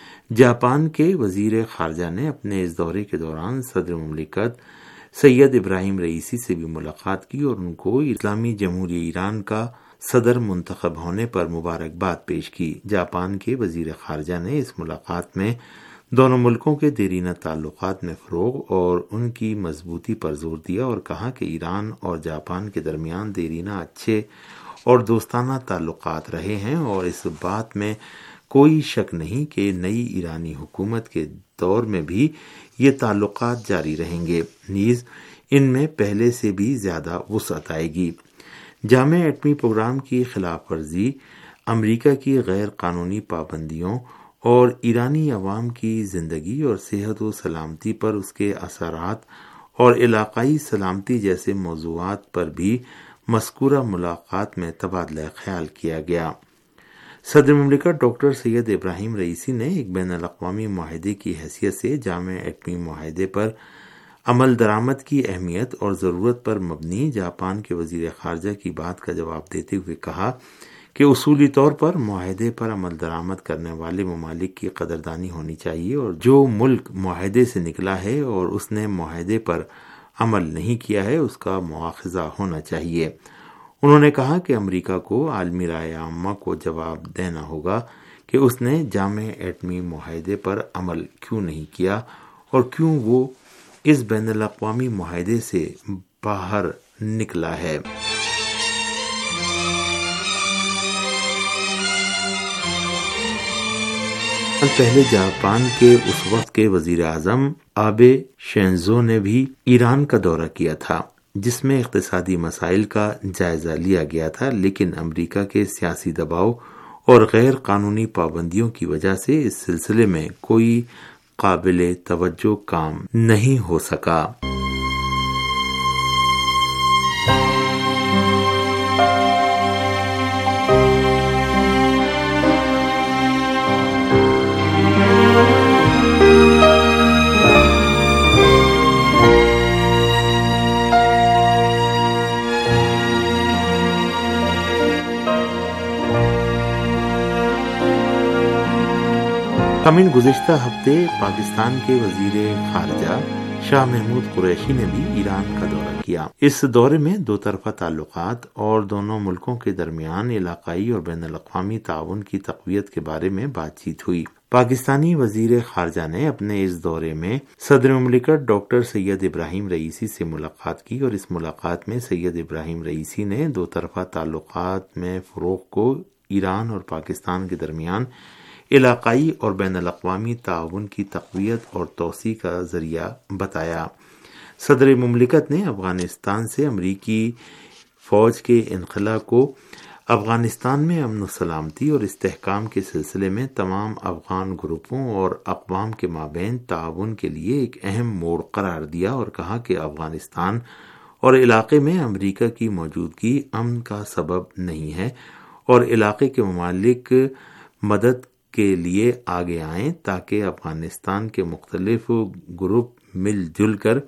جاپان کے وزیر خارجہ نے اپنے اس دورے کے دوران صدر مملکت سید ابراہیم رئیسی سے بھی ملاقات کی اور ان کو اسلامی جمہوریہ ایران کا صدر منتخب ہونے پر مبارکباد پیش کی۔ جاپان کے وزیر خارجہ نے اس ملاقات میں دونوں ملکوں کے دیرینہ تعلقات میں فروغ اور ان کی مضبوطی پر زور دیا اور کہا کہ ایران اور جاپان کے درمیان دیرینہ اچھے اور دوستانہ تعلقات رہے ہیں اور اس بات میں کوئی شک نہیں کہ نئی ایرانی حکومت کے دور میں بھی یہ تعلقات جاری رہیں گے، نیز ان میں پہلے سے بھی زیادہ وسعت آئے گی۔ جامع ایٹمی پروگرام کی خلاف ورزی، امریکہ کی غیر قانونی پابندیوں اور ایرانی عوام کی زندگی اور صحت و سلامتی پر اس کے اثرات اور علاقائی سلامتی جیسے موضوعات پر بھی مذکورہ ملاقات میں تبادلہ خیال کیا گیا۔ صدر مملکت ڈاکٹر سید ابراہیم رئیسی نے ایک بین الاقوامی معاہدے کی حیثیت سے جامع ایٹمی معاہدے پر عمل درآمد کی اہمیت اور ضرورت پر مبنی جاپان کے وزیر خارجہ کی بات کا جواب دیتے ہوئے کہا کہ اصولی طور پر معاہدے پر عمل درآمد کرنے والے ممالک کی قدردانی ہونی چاہیے اور جو ملک معاہدے سے نکلا ہے اور اس نے معاہدے پر عمل نہیں کیا ہے اس کا مواخذہ ہونا چاہیے۔ انہوں نے کہا کہ امریکہ کو عالمی رائے عامہ کو جواب دینا ہوگا کہ اس نے جامع ایٹمی معاہدے پر عمل کیوں نہیں کیا اور کیوں وہ اس بین الاقوامی معاہدے سے باہر نکلا ہے۔ پہلے جاپان کے اس وقت کے وزیر اعظم آبے شینزو نے بھی ایران کا دورہ کیا تھا جس میں اقتصادی مسائل کا جائزہ لیا گیا تھا، لیکن امریکہ کے سیاسی دباؤ اور غیر قانونی پابندیوں کی وجہ سے اس سلسلے میں کوئی قابل توجہ کام نہیں ہو سکا۔ امین گزشتہ ہفتے پاکستان کے وزیر خارجہ شاہ محمود قریشی نے بھی ایران کا دورہ کیا۔ اس دورے میں دو طرفہ تعلقات اور دونوں ملکوں کے درمیان علاقائی اور بین الاقوامی تعاون کی تقویت کے بارے میں بات چیت ہوئی۔ پاکستانی وزیر خارجہ نے اپنے اس دورے میں صدر مملکت ڈاکٹر سید ابراہیم رئیسی سے ملاقات کی اور اس ملاقات میں سید ابراہیم رئیسی نے دو طرفہ تعلقات میں فروغ کو ایران اور پاکستان کے درمیان علاقائی اور بین الاقوامی تعاون کی تقویت اور توسیع کا ذریعہ بتایا۔ صدر مملکت نے افغانستان سے امریکی فوج کے انخلا کو افغانستان میں امن و سلامتی اور استحکام کے سلسلے میں تمام افغان گروپوں اور اقوام کے مابین تعاون کے لیے ایک اہم موڑ قرار دیا اور کہا کہ افغانستان اور علاقے میں امریکہ کی موجودگی امن کا سبب نہیں ہے اور علاقے کے ممالک مدد کے لیے آگے آئیں تاکہ افغانستان کے مختلف گروپ مل جل کر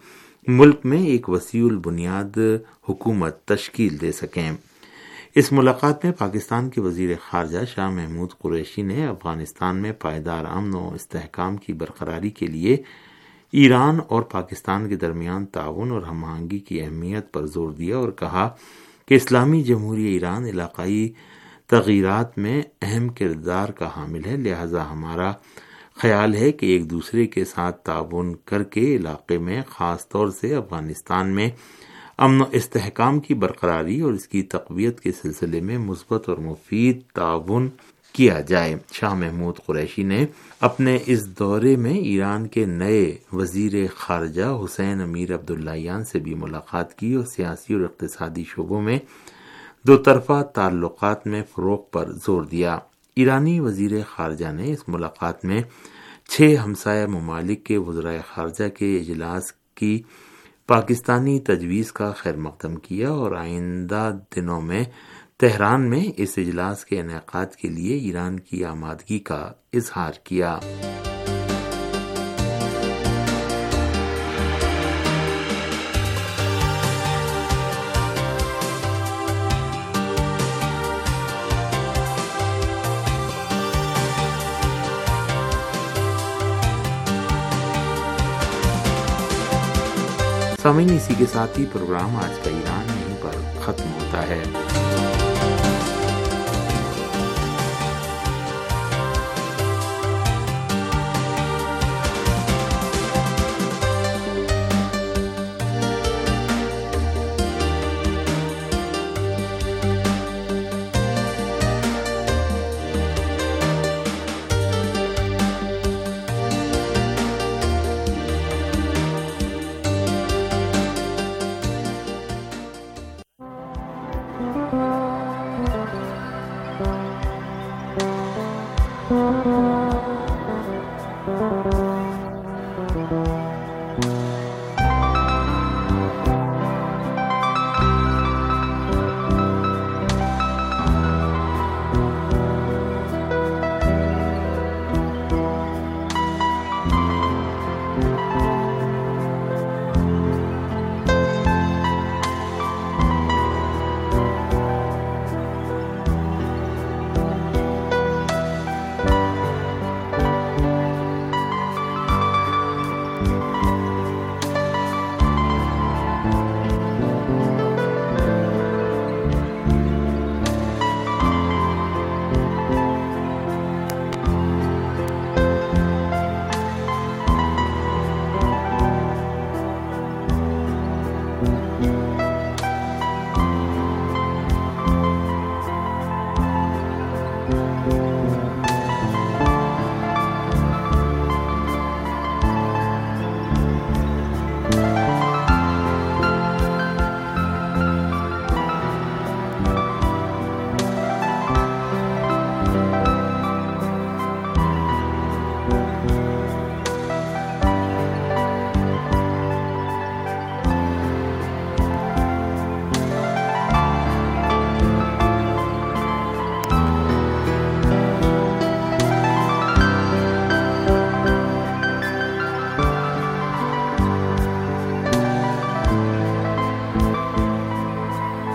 ملک میں ایک وسیع البنیاد حکومت تشکیل دے سکیں۔ اس ملاقات میں پاکستان کے وزیر خارجہ شاہ محمود قریشی نے افغانستان میں پائیدار امن و استحکام کی برقراری کے لیے ایران اور پاکستان کے درمیان تعاون اور ہم آہنگی کی اہمیت پر زور دیا اور کہا کہ اسلامی جمہوریہ ایران علاقائی تغیرات میں اہم کردار کا حامل ہے، لہذا ہمارا خیال ہے کہ ایک دوسرے کے ساتھ تعاون کر کے علاقے میں خاص طور سے افغانستان میں امن و استحکام کی برقراری اور اس کی تقویت کے سلسلے میں مثبت اور مفید تعاون کیا جائے۔ شاہ محمود قریشی نے اپنے اس دورے میں ایران کے نئے وزیر خارجہ حسین امیر عبداللہیان سے بھی ملاقات کی اور سیاسی اور اقتصادی شعبوں میں دو طرفہ تعلقات میں فروغ پر زور دیا۔ ایرانی وزیر خارجہ نے اس ملاقات میں چھ ہمسایہ ممالک کے وزرائے خارجہ کے اجلاس کی پاکستانی تجویز کا خیر مقدم کیا اور آئندہ دنوں میں تہران میں اس اجلاس کے انعقاد کے لیے ایران کی آمادگی کا اظہار کیا۔ سامعین، اسی کے ساتھ ہی پروگرام آج کا ایران یہیں پر ختم ہوتا ہے۔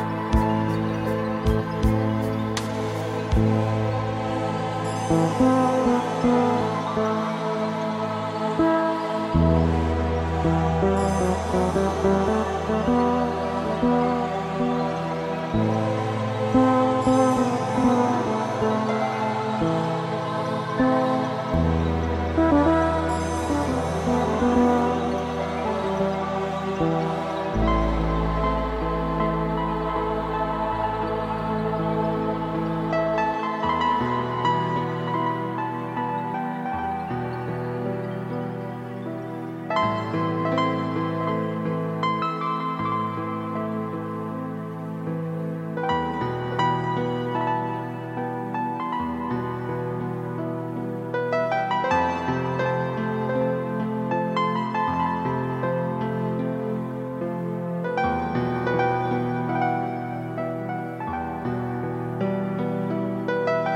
Thank you.